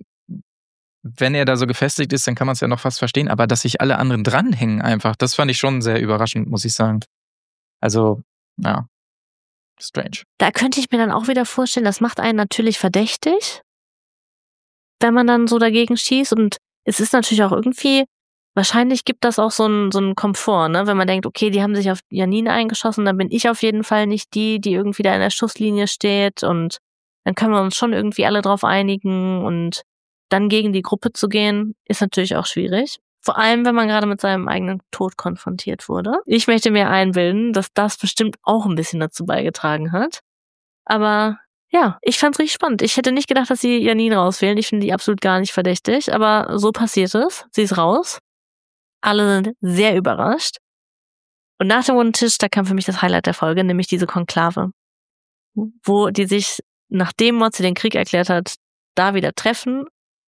wenn er da so gefestigt ist, dann kann man es ja noch fast verstehen, aber dass sich alle anderen dranhängen einfach, das fand ich schon sehr überraschend, muss ich sagen. Also, ja, strange. Da könnte ich mir dann auch wieder vorstellen, das macht einen natürlich verdächtig, wenn man dann so dagegen schießt, und es ist natürlich auch irgendwie, wahrscheinlich gibt das auch so einen so einen Komfort, ne? Wenn man denkt, okay, die haben sich auf Janine eingeschossen, dann bin ich auf jeden Fall nicht die, die irgendwie da in der Schusslinie steht, und dann können wir uns schon irgendwie alle drauf einigen, und dann gegen die Gruppe zu gehen, ist natürlich auch schwierig. Vor allem, wenn man gerade mit seinem eigenen Tod konfrontiert wurde. Ich möchte mir einbilden, dass das bestimmt auch ein bisschen dazu beigetragen hat. Aber ja, ich fand's richtig spannend. Ich hätte nicht gedacht, dass sie Janine rauswählen. Ich finde die absolut gar nicht verdächtig, aber so passiert es. Sie ist raus. Alle sind sehr überrascht. Und nach dem runden Tisch, da kam für mich das Highlight der Folge, nämlich diese Konklave, wo die sich, nachdem Mozzie den Krieg erklärt hat, da wieder treffen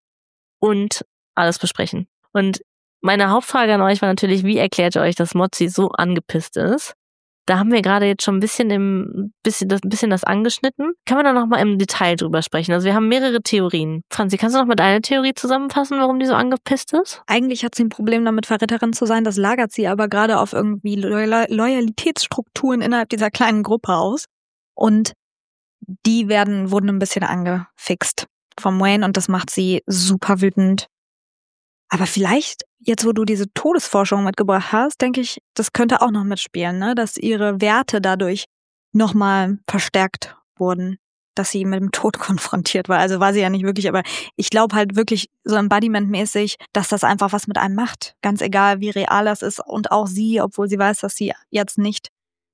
und alles besprechen. Und meine Hauptfrage an euch war natürlich, wie erklärt ihr euch, dass Mozzie so angepisst ist? Da haben wir gerade jetzt schon ein bisschen im bisschen das, ein bisschen das angeschnitten. Kann man da noch mal im Detail drüber sprechen? Also wir haben mehrere Theorien. Franzi, kannst du noch mal deine Theorie zusammenfassen, warum die so angepisst ist? Eigentlich hat sie ein Problem damit, Verräterin zu sein. Das lagert sie aber gerade auf irgendwie Loyal- Loyalitätsstrukturen innerhalb dieser kleinen Gruppe aus. Und die werden wurden ein bisschen angefixt vom Wayne, und das macht sie super wütend. Aber vielleicht, jetzt wo du diese Todesforschung mitgebracht hast, denke ich, das könnte auch noch mitspielen, ne? Dass ihre Werte dadurch nochmal verstärkt wurden, dass sie mit dem Tod konfrontiert war. Also war sie ja nicht wirklich, aber ich glaube halt wirklich so embodiment-mäßig, dass das einfach was mit einem macht. Ganz egal, wie real das ist. Und auch sie, obwohl sie weiß, dass sie jetzt nicht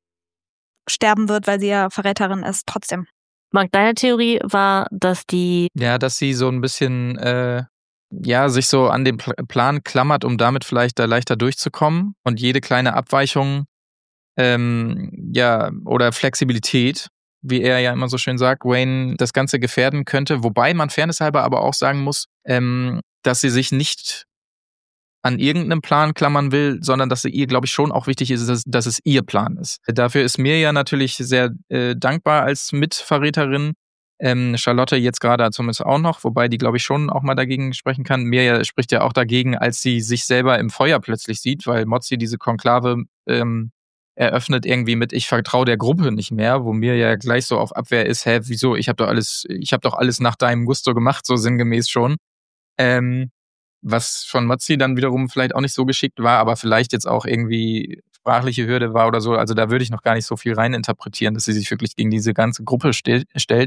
sterben wird, weil sie ja Verräterin ist, trotzdem. Marc, deine Theorie war, dass die... Ja, dass sie so ein bisschen... Äh ja, sich so an den Plan klammert, um damit vielleicht da leichter durchzukommen, und jede kleine Abweichung ähm, ja, oder Flexibilität, wie er ja immer so schön sagt, Wayne das Ganze gefährden könnte. Wobei man fairnesshalber aber auch sagen muss, ähm, dass sie sich nicht an irgendeinem Plan klammern will, sondern dass sie ihr, glaube ich, schon auch wichtig ist, dass, dass es ihr Plan ist. Dafür ist Mirja natürlich sehr äh, dankbar als Mitverräterin. Ähm, Charlotte jetzt gerade zumindest auch noch, wobei die, glaube ich, schon auch mal dagegen sprechen kann. Mirja spricht ja auch dagegen, als sie sich selber im Feuer plötzlich sieht, weil Mozzi diese Konklave ähm, eröffnet irgendwie mit ich vertraue der Gruppe nicht mehr, wo Mirja ja gleich so auf Abwehr ist, hä, wieso, ich habe doch alles, ich habe doch alles nach deinem Gusto gemacht, so sinngemäß schon. Ähm, was von Mozzi dann wiederum vielleicht auch nicht so geschickt war, aber vielleicht jetzt auch irgendwie sprachliche Hürde war oder so. Also da würde ich noch gar nicht so viel reininterpretieren, dass sie sich wirklich gegen diese ganze Gruppe still, stellt.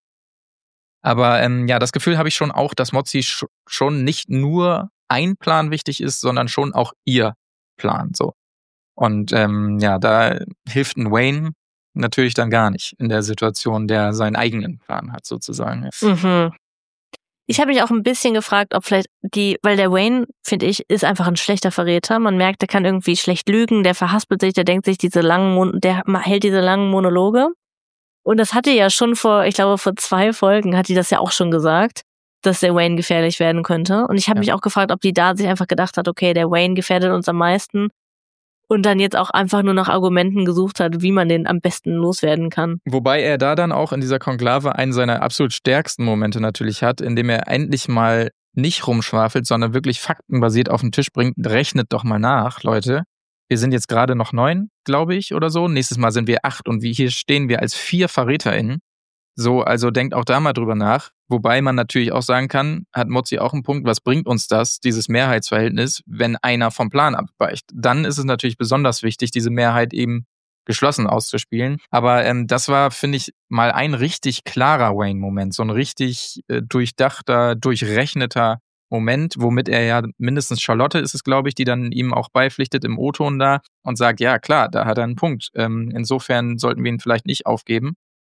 Aber ähm, ja, das Gefühl habe ich schon auch, dass Mozzi sch- schon nicht nur ein Plan wichtig ist, sondern schon auch ihr Plan. So. Und ähm, ja, da hilft ein Wayne natürlich dann gar nicht in der Situation, der seinen eigenen Plan hat, sozusagen. Mhm. Ich habe mich auch ein bisschen gefragt, ob vielleicht die, weil der Wayne, finde ich, ist einfach ein schlechter Verräter. Man merkt, der kann irgendwie schlecht lügen, der verhaspelt sich, der denkt sich diese langen, Mon- der hält diese langen Monologe. Und das hatte ja schon vor, ich glaube, vor zwei Folgen hat die das ja auch schon gesagt, dass der Wayne gefährlich werden könnte. Und ich habe ja. mich auch gefragt, ob die da sich einfach gedacht hat, okay, der Wayne gefährdet uns am meisten. Und dann jetzt auch einfach nur nach Argumenten gesucht hat, wie man den am besten loswerden kann. Wobei er da dann auch in dieser Konklave einen seiner absolut stärksten Momente natürlich hat, indem er endlich mal nicht rumschwafelt, sondern wirklich faktenbasiert auf den Tisch bringt. Rechnet doch mal nach, Leute. Wir sind jetzt gerade noch neun, glaube ich, oder so. Nächstes Mal sind wir acht und wie hier stehen wir als vier VerräterInnen. So, also denkt auch da mal drüber nach. Wobei man natürlich auch sagen kann, hat Mozzi auch einen Punkt, was bringt uns das, dieses Mehrheitsverhältnis, wenn einer vom Plan abweicht? Dann ist es natürlich besonders wichtig, diese Mehrheit eben geschlossen auszuspielen. Aber ähm, das war, finde ich, mal ein richtig klarer Wayne-Moment. So ein richtig äh, durchdachter, durchrechneter Moment, womit er ja mindestens Charlotte ist es, glaube ich, die dann ihm auch beipflichtet im O-Ton da und sagt, ja klar, da hat er einen Punkt. Ähm, insofern sollten wir ihn vielleicht nicht aufgeben.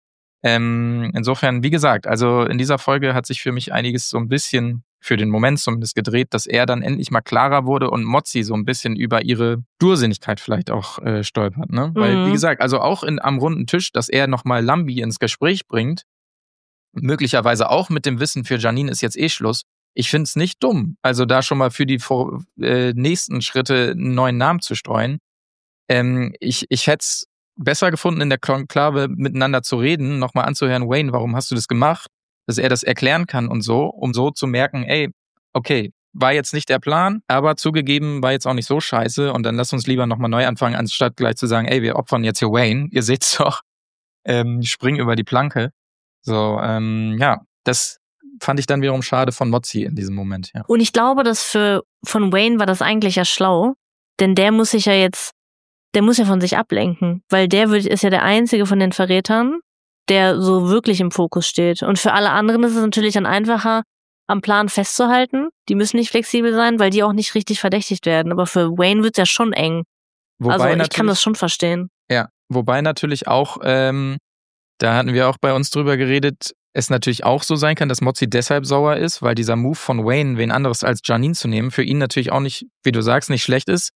Ähm, insofern, wie gesagt, also in dieser Folge hat sich für mich einiges so ein bisschen, für den Moment zumindest gedreht, dass er dann endlich mal klarer wurde und Mozzi so ein bisschen über ihre Dursinnigkeit vielleicht auch äh, stolpert. Ne? Mhm. Weil, wie gesagt, also auch in, am runden Tisch, dass er nochmal Lambi ins Gespräch bringt, möglicherweise auch mit dem Wissen, für Janine ist jetzt eh Schluss. Ich finde es nicht dumm, also da schon mal für die vor, äh, nächsten Schritte einen neuen Namen zu streuen. Ähm, ich ich hätte es besser gefunden, in der Konklave miteinander zu reden, nochmal anzuhören, Wayne, warum hast du das gemacht? Dass er das erklären kann und so, um so zu merken, ey, okay, war jetzt nicht der Plan, aber zugegeben, war jetzt auch nicht so scheiße und dann lass uns lieber nochmal neu anfangen, anstatt gleich zu sagen, ey, wir opfern jetzt hier Wayne, ihr seht's doch, ähm, springen über die Planke. So, ähm, ja, das fand ich dann wiederum schade von Mozzi in diesem Moment, ja. Und ich glaube, dass für von Wayne war das eigentlich ja schlau, denn der muss sich ja jetzt Der muss ja von sich ablenken, weil der ist ja der einzige von den Verrätern, der so wirklich im Fokus steht. Und für alle anderen ist es natürlich dann einfacher, am Plan festzuhalten. Die müssen nicht flexibel sein, weil die auch nicht richtig verdächtigt werden. Aber für Wayne wird es ja schon eng. Wobei also ich kann das schon verstehen. Ja, wobei natürlich auch, ähm, da hatten wir auch bei uns drüber geredet, es natürlich auch so sein kann, dass Mozzi deshalb sauer ist, weil dieser Move von Wayne, wen anderes als Janine zu nehmen, für ihn natürlich auch nicht, wie du sagst, nicht schlecht ist.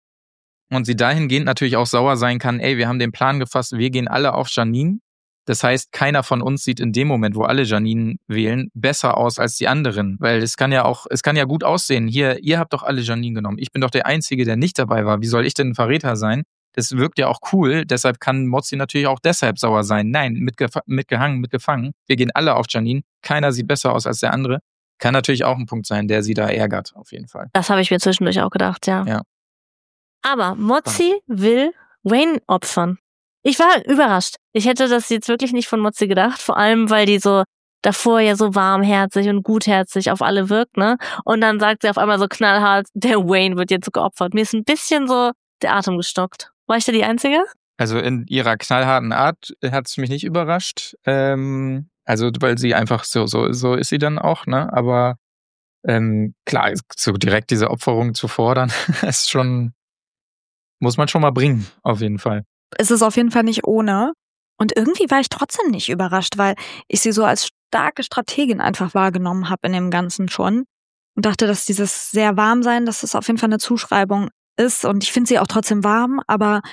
Und sie dahingehend natürlich auch sauer sein kann, ey, wir haben den Plan gefasst, wir gehen alle auf Janine. Das heißt, keiner von uns sieht in dem Moment, wo alle Janine wählen, besser aus als die anderen. Weil es kann ja auch, es kann ja gut aussehen. Hier, ihr habt doch alle Janine genommen. Ich bin doch der Einzige, der nicht dabei war. Wie soll ich denn ein Verräter sein? Das wirkt ja auch cool. Deshalb kann Mozzi natürlich auch deshalb sauer sein. Nein, mitgef- mitgehangen, mitgefangen. Wir gehen alle auf Janine. Keiner sieht besser aus als der andere. Kann natürlich auch ein Punkt sein, der sie da ärgert, auf jeden Fall. Das habe ich mir zwischendurch auch gedacht, ja. Ja. Aber Mozzi will Wayne opfern. Ich war überrascht. Ich hätte das jetzt wirklich nicht von Mozzi gedacht, vor allem, weil die so davor ja so warmherzig und gutherzig auf alle wirkt, ne? Und dann sagt sie auf einmal so knallhart, der Wayne wird jetzt geopfert. Mir ist ein bisschen so der Atem gestockt. War ich da die Einzige? Also in ihrer knallharten Art hat es mich nicht überrascht. Ähm, also weil sie einfach so, so, so ist sie dann auch, ne? Aber ähm, klar, so direkt diese Opferung zu fordern, ist schon, muss man schon mal bringen, auf jeden Fall. Es ist auf jeden Fall nicht ohne. Und irgendwie war ich trotzdem nicht überrascht, weil ich sie so als starke Strategin einfach wahrgenommen habe in dem Ganzen schon. Und dachte, dass dieses sehr warm sein, dass das auf jeden Fall eine Zuschreibung ist. Und ich finde sie auch trotzdem warm, aber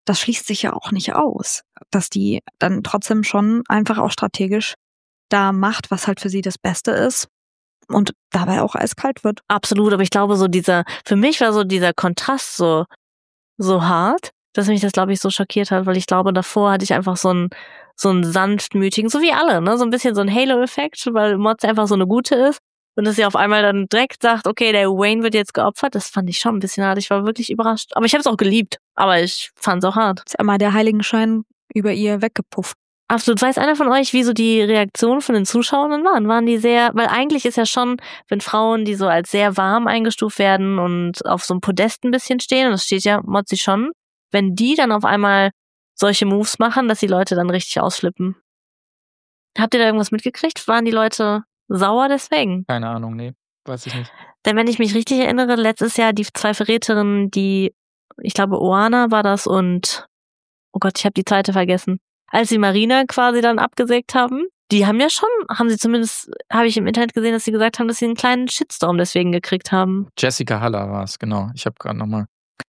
das schließt sich ja auch nicht aus, dass die dann trotzdem schon einfach auch strategisch da macht, was halt für sie das Beste ist und dabei auch eiskalt wird. Absolut, aber ich glaube so dieser, für mich war so dieser Kontrast so, so hart, dass mich das, glaube ich, so schockiert hat, weil ich glaube, davor hatte ich einfach so einen, so einen sanftmütigen, so wie alle, ne, so ein bisschen so ein Halo-Effekt, weil Motzi einfach so eine Gute ist. Und dass sie auf einmal dann direkt sagt, okay, der Wayne wird jetzt geopfert, das fand ich schon ein bisschen hart. Ich war wirklich überrascht. Aber ich habe es auch geliebt. Aber ich fand es auch hart. Ist einmal der Heiligenschein über ihr weggepufft. Absolut. Weiß einer von euch, wie so die Reaktionen von den Zuschauern waren? Waren die sehr, weil eigentlich ist ja schon, wenn Frauen, die so als sehr warm eingestuft werden und auf so einem Podest ein bisschen stehen, und das steht ja Motzi schon, wenn die dann auf einmal solche Moves machen, dass die Leute dann richtig ausflippen. Habt ihr da irgendwas mitgekriegt? Waren die Leute sauer deswegen? Keine Ahnung, nee, weiß ich nicht. Denn wenn ich mich richtig erinnere, letztes Jahr die zwei Verräterinnen, die, ich glaube, Oana war das und, oh Gott, ich habe die zweite vergessen. Als sie Marina quasi dann abgesägt haben, die haben ja schon, haben sie zumindest, habe ich im Internet gesehen, dass sie gesagt haben, dass sie einen kleinen Shitstorm deswegen gekriegt haben. Jessica Haller war es, genau. Ich habe gerade nochmal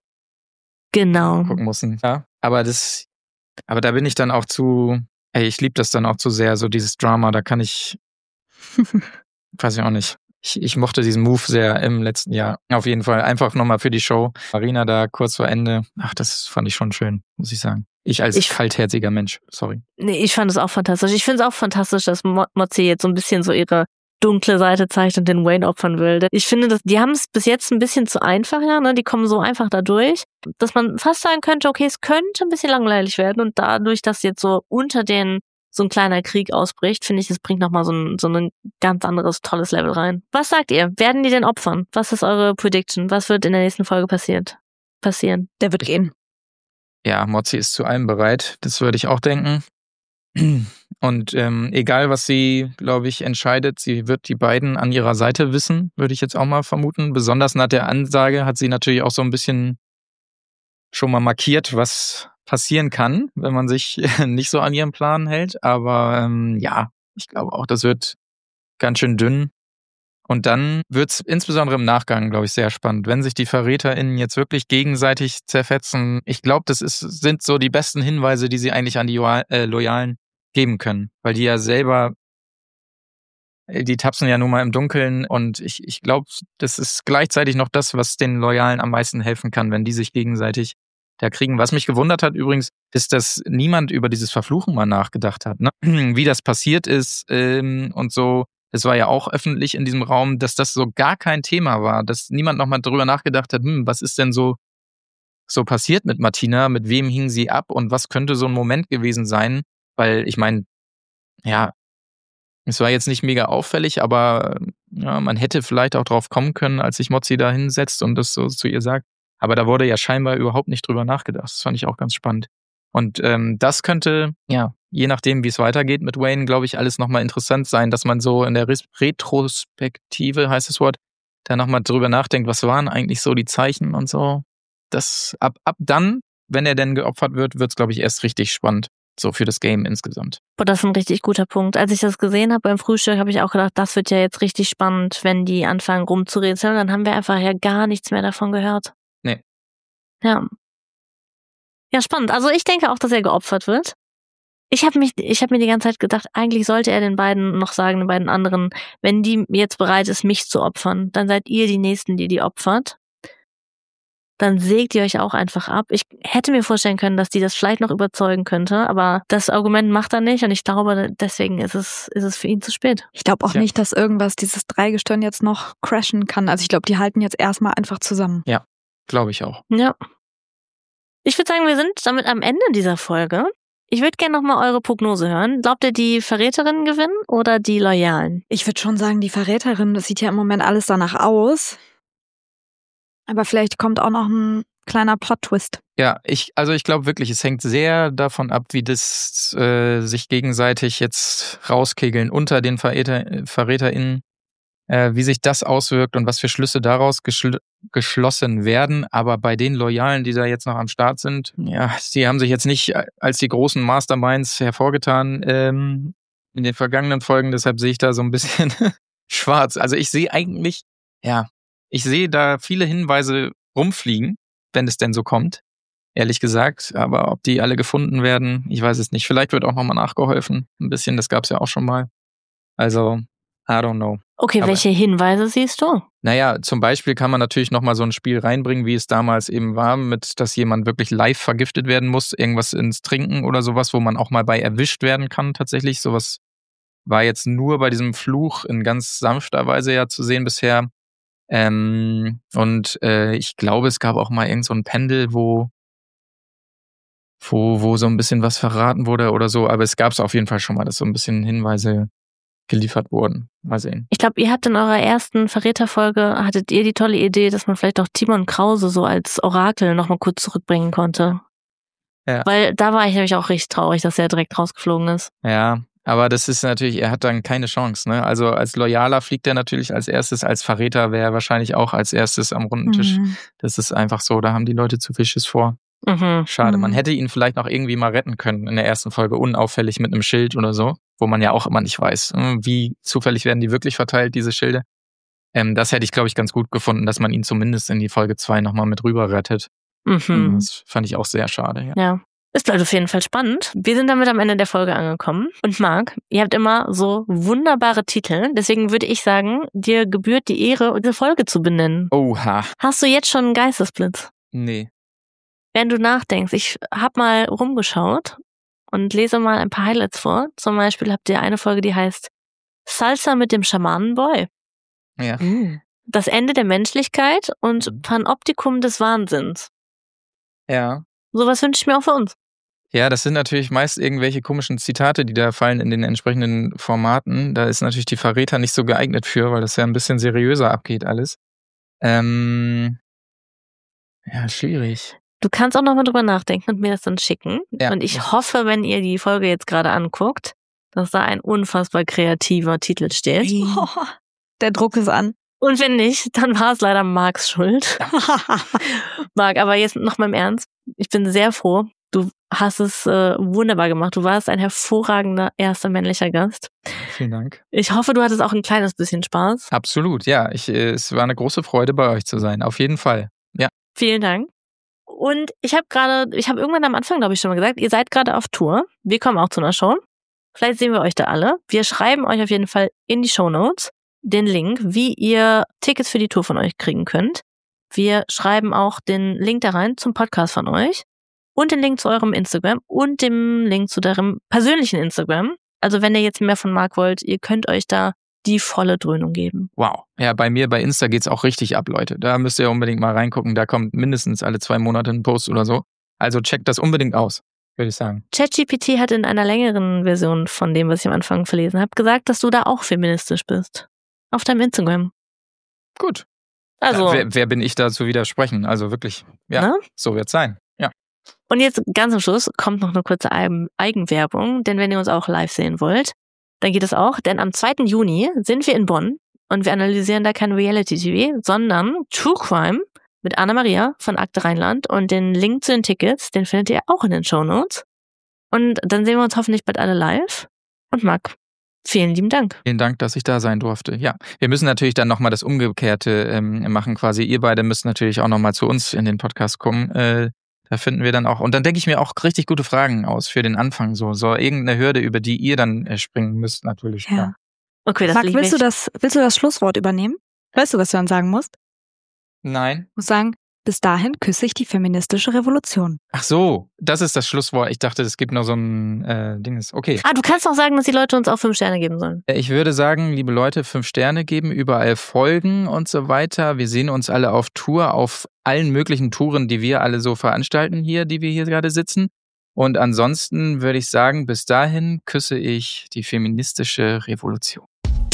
genau. gucken müssen. Ja, aber das, aber da bin ich dann auch zu, ey, ich liebe das dann auch zu sehr, so dieses Drama, da kann ich, weiß ich auch nicht. Ich, ich mochte diesen Move sehr im letzten Jahr. Auf jeden Fall einfach nochmal für die Show. Marina da kurz vor Ende. Ach, das fand ich schon schön, muss ich sagen. Ich als ich, kaltherziger Mensch, sorry. Nee, ich fand es auch fantastisch. Ich finde es auch fantastisch, dass Mo- Motzi jetzt so ein bisschen so ihre dunkle Seite zeigt und den Wayne opfern will. Ich finde, dass, die haben es bis jetzt ein bisschen zu einfach, ja, ne? Die kommen so einfach da durch, dass man fast sagen könnte, okay, es könnte ein bisschen langweilig werden und dadurch, dass jetzt so unter den so ein kleiner Krieg ausbricht, finde ich, es bringt nochmal so ein, so ein ganz anderes, tolles Level rein. Was sagt ihr? Werden die denn opfern? Was ist eure Prediction? Was wird in der nächsten Folge passiert? passieren? Der wird gehen. Ja, Motzi ist zu allem bereit. Das würde ich auch denken. Und ähm, egal, was sie, glaube ich, entscheidet, sie wird die beiden an ihrer Seite wissen, würde ich jetzt auch mal vermuten. Besonders nach der Ansage hat sie natürlich auch so ein bisschen schon mal markiert, was passieren kann, wenn man sich nicht so an ihren Plan hält. Aber ähm, ja, ich glaube auch, das wird ganz schön dünn. Und dann wird es insbesondere im Nachgang, glaube ich, sehr spannend, wenn sich die VerräterInnen jetzt wirklich gegenseitig zerfetzen. Ich glaube, das ist, sind so die besten Hinweise, die sie eigentlich an die äh, Loyalen geben können. Weil die ja selber, die tapsen ja nun mal im Dunkeln. Und ich, ich glaube, das ist gleichzeitig noch das, was den Loyalen am meisten helfen kann, wenn die sich gegenseitig da kriegen. Was mich gewundert hat übrigens, ist, dass niemand über dieses Verfluchen mal nachgedacht hat, ne? Wie das passiert ist ähm, und so. Es war ja auch öffentlich in diesem Raum, dass das so gar kein Thema war, dass niemand nochmal drüber nachgedacht hat, hm, was ist denn so, so passiert mit Martina, mit wem hing sie ab und was könnte so ein Moment gewesen sein, weil ich meine, ja, es war jetzt nicht mega auffällig, aber ja, man hätte vielleicht auch drauf kommen können, als sich Motzi da hinsetzt und das so zu ihr sagt. Aber da wurde ja scheinbar überhaupt nicht drüber nachgedacht. Das fand ich auch ganz spannend. Und ähm, das könnte, ja, je nachdem, wie es weitergeht mit Wayne, glaube ich, alles nochmal interessant sein, dass man so in der Retrospektive, heißt das Wort, da nochmal drüber nachdenkt, was waren eigentlich so die Zeichen und so. Das ab, ab dann, wenn er denn geopfert wird, wird es, glaube ich, erst richtig spannend. So für das Game insgesamt. Boah, das ist ein richtig guter Punkt. Als ich das gesehen habe beim Frühstück, habe ich auch gedacht, das wird ja jetzt richtig spannend, wenn die anfangen rumzurätseln. Dann haben wir einfach ja gar nichts mehr davon gehört. Nee. Ja. Ja, spannend. Also ich denke auch, dass er geopfert wird. Ich habe mich, ich habe mir die ganze Zeit gedacht, eigentlich sollte er den beiden noch sagen, den beiden anderen, wenn die jetzt bereit ist, mich zu opfern, dann seid ihr die Nächsten, die die opfert. Dann sägt ihr euch auch einfach ab. Ich hätte mir vorstellen können, dass die das vielleicht noch überzeugen könnte, aber das Argument macht er nicht und ich glaube, deswegen ist es, ist es für ihn zu spät. Ich glaube auch ja. nicht, dass irgendwas, dieses Dreigestirn jetzt noch crashen kann. Also ich glaube, die halten jetzt erstmal einfach zusammen. Ja, glaube ich auch. Ja. Ich würde sagen, wir sind damit am Ende dieser Folge. Ich würde gerne nochmal eure Prognose hören. Glaubt ihr, die Verräterinnen gewinnen oder die Loyalen? Ich würde schon sagen, die Verräterinnen, das sieht ja im Moment alles danach aus. Aber vielleicht kommt auch noch ein kleiner Plot-Twist. Ja, ich, also ich glaube wirklich, es hängt sehr davon ab, wie das äh, sich gegenseitig jetzt rauskegeln unter den Verräter, VerräterInnen, äh, wie sich das auswirkt und was für Schlüsse daraus geschl- geschlossen werden. Aber bei den Loyalen, die da jetzt noch am Start sind, ja, sie haben sich jetzt nicht als die großen Masterminds hervorgetan ähm, in den vergangenen Folgen. Deshalb sehe ich da so ein bisschen schwarz. Also ich sehe eigentlich, ja, ich sehe da viele Hinweise rumfliegen, wenn es denn so kommt. ehrlich gesagt. Aber ob die alle gefunden werden, ich weiß es nicht. Vielleicht wird auch nochmal nachgeholfen. Ein bisschen, das gab es ja auch schon mal. Also, I don't know. Okay, aber welche Hinweise siehst du? Naja, zum Beispiel kann man natürlich nochmal so ein Spiel reinbringen, wie es damals eben war, mit, dass jemand wirklich live vergiftet werden muss, irgendwas ins Trinken oder sowas, wo man auch mal bei erwischt werden kann tatsächlich. Sowas war jetzt nur bei diesem Fluch in ganz sanfter Weise ja zu sehen bisher. Ähm, und äh, ich glaube, es gab auch mal irgend so ein Pendel, wo, wo, wo so ein bisschen was verraten wurde oder so. Aber es gab es auf jeden Fall schon mal, dass so ein bisschen Hinweise geliefert wurden. Mal sehen. Ich glaube, ihr habt in eurer ersten Verräterfolge, hattet ihr die tolle Idee, dass man vielleicht auch Timon Krause so als Orakel nochmal kurz zurückbringen konnte. Ja. Weil da war ich nämlich auch richtig traurig, dass er direkt rausgeflogen ist. Ja, aber das ist natürlich, er hat dann keine Chance, ne? Also als Loyaler fliegt er natürlich als erstes, als Verräter wäre er wahrscheinlich auch als erstes am runden Tisch. Mhm. Das ist einfach so, da haben die Leute zu viel Schiss vor. Mhm. Schade, mhm. Man hätte ihn vielleicht noch irgendwie mal retten können in der ersten Folge, unauffällig mit einem Schild oder so, wo man ja auch immer nicht weiß, wie zufällig werden die wirklich verteilt, diese Schilde. Ähm, das hätte ich, glaube ich, ganz gut gefunden, dass man ihn zumindest in die Folge zwei nochmal mit rüber rettet. Mhm. Das fand ich auch sehr schade. Ja. ja. Es bleibt auf jeden Fall spannend. Wir sind damit am Ende der Folge angekommen. Und Marc, ihr habt immer so wunderbare Titel. Deswegen würde ich sagen, dir gebührt die Ehre, diese Folge zu benennen. Oha. Hast du jetzt schon einen Geistesblitz? Nee. Wenn du nachdenkst, ich habe mal rumgeschaut und lese mal ein paar Highlights vor. Zum Beispiel habt ihr eine Folge, die heißt Salsa mit dem Schamanenboy. Ja. Das Ende der Menschlichkeit und Panoptikum des Wahnsinns. Ja. Sowas wünsche ich mir auch für uns. Ja, das sind natürlich meist irgendwelche komischen Zitate, die da fallen in den entsprechenden Formaten. Da ist natürlich die Verräter nicht so geeignet für, weil das ja ein bisschen seriöser abgeht alles. Ähm, ja, schwierig. Du kannst auch noch mal drüber nachdenken und mir das dann schicken. Ja. Und ich hoffe, wenn ihr die Folge jetzt gerade anguckt, dass da ein unfassbar kreativer Titel steht. Oh, der Druck ist an. Und wenn nicht, dann war es leider Marcs Schuld. Marc, aber jetzt noch mal im Ernst. Ich bin sehr froh. Du hast es äh, wunderbar gemacht. Du warst ein hervorragender erster männlicher Gast. Vielen Dank. Ich hoffe, du hattest auch ein kleines bisschen Spaß. Absolut, ja. Ich, äh, es war eine große Freude, bei euch zu sein. Auf jeden Fall. Ja. Vielen Dank. Und ich habe gerade, ich habe irgendwann am Anfang, glaube ich, schon mal gesagt, ihr seid gerade auf Tour. Wir kommen auch zu einer Show. Vielleicht sehen wir euch da alle. Wir schreiben euch auf jeden Fall in die Shownotes den Link, wie ihr Tickets für die Tour von euch kriegen könnt. Wir schreiben auch den Link da rein zum Podcast von euch und den Link zu eurem Instagram und dem Link zu eurem persönlichen Instagram. Also wenn ihr jetzt mehr von Marc wollt, ihr könnt euch da die volle Dröhnung geben. Wow. Ja, bei mir bei Insta geht's auch richtig ab, Leute. Da müsst ihr unbedingt mal reingucken. Da kommt mindestens alle zwei Monate ein Post oder so. Also checkt das unbedingt aus, würde ich sagen. ChatGPT hat in einer längeren Version von dem, was ich am Anfang verlesen habe, gesagt, dass du da auch feministisch bist. Auf deinem Instagram. Gut. Also, ja, wer, wer bin ich da zu widersprechen? Also wirklich, ja, ne? So wird's sein. Ja. Und jetzt ganz am Schluss kommt noch eine kurze Eigenwerbung, denn wenn ihr uns auch live sehen wollt, dann geht es auch, denn am zweiten Juni sind wir in Bonn und wir analysieren da kein Reality-T V, sondern True Crime mit Anna-Maria von Akte Rheinland und den Link zu den Tickets, den findet ihr auch in den Shownotes. Und dann sehen wir uns hoffentlich bald alle live. Und Marc, vielen lieben Dank. Vielen Dank, dass ich da sein durfte. Ja, wir müssen natürlich dann nochmal das Umgekehrte ähm, machen quasi. Ihr beide müsst natürlich auch nochmal zu uns in den Podcast kommen. Äh, da finden wir dann auch, und dann denke ich mir auch richtig gute Fragen aus für den Anfang. So, so irgendeine Hürde, über die ihr dann äh, springen müsst natürlich. Ja. Ja. Okay, das Marc, willst du das, willst du das Schlusswort übernehmen? Weißt du, was du dann sagen musst? Nein. Du musst sagen, bis dahin küsse ich die feministische Revolution. Ach so, das ist das Schlusswort. Ich dachte, es gibt noch so ein äh, Ding. Okay. Ah, du kannst auch sagen, dass die Leute uns auch fünf Sterne geben sollen. Ich würde sagen, liebe Leute, fünf Sterne geben, überall folgen und so weiter. Wir sehen uns alle auf Tour, auf allen möglichen Touren, die wir alle so veranstalten hier, die wir hier gerade sitzen. Und ansonsten würde ich sagen, bis dahin küsse ich die feministische Revolution.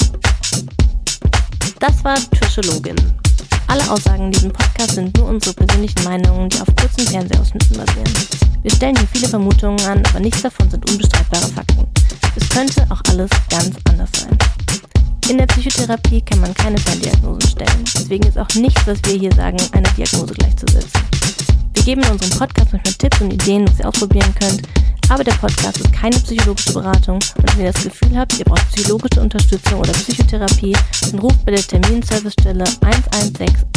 Das war Psychologin. Alle Aussagen in diesem Podcast sind nur unsere persönlichen Meinungen, die auf kurzen Fernsehausschnitten basieren. Wir stellen hier viele Vermutungen an, aber nichts davon sind unbestreitbare Fakten. Es könnte auch alles ganz anders sein. In der Psychotherapie kann man keine Ferndiagnosen stellen. Deswegen ist auch nichts, was wir hier sagen, einer Diagnose gleichzusetzen. Wir geben in unserem Podcast manchmal Tipps und Ideen, was ihr ausprobieren könnt, aber der Podcast ist keine psychologische Beratung und wenn ihr das Gefühl habt, ihr braucht psychologische Unterstützung oder Psychotherapie, dann ruft bei der Terminservicestelle eins eins sechs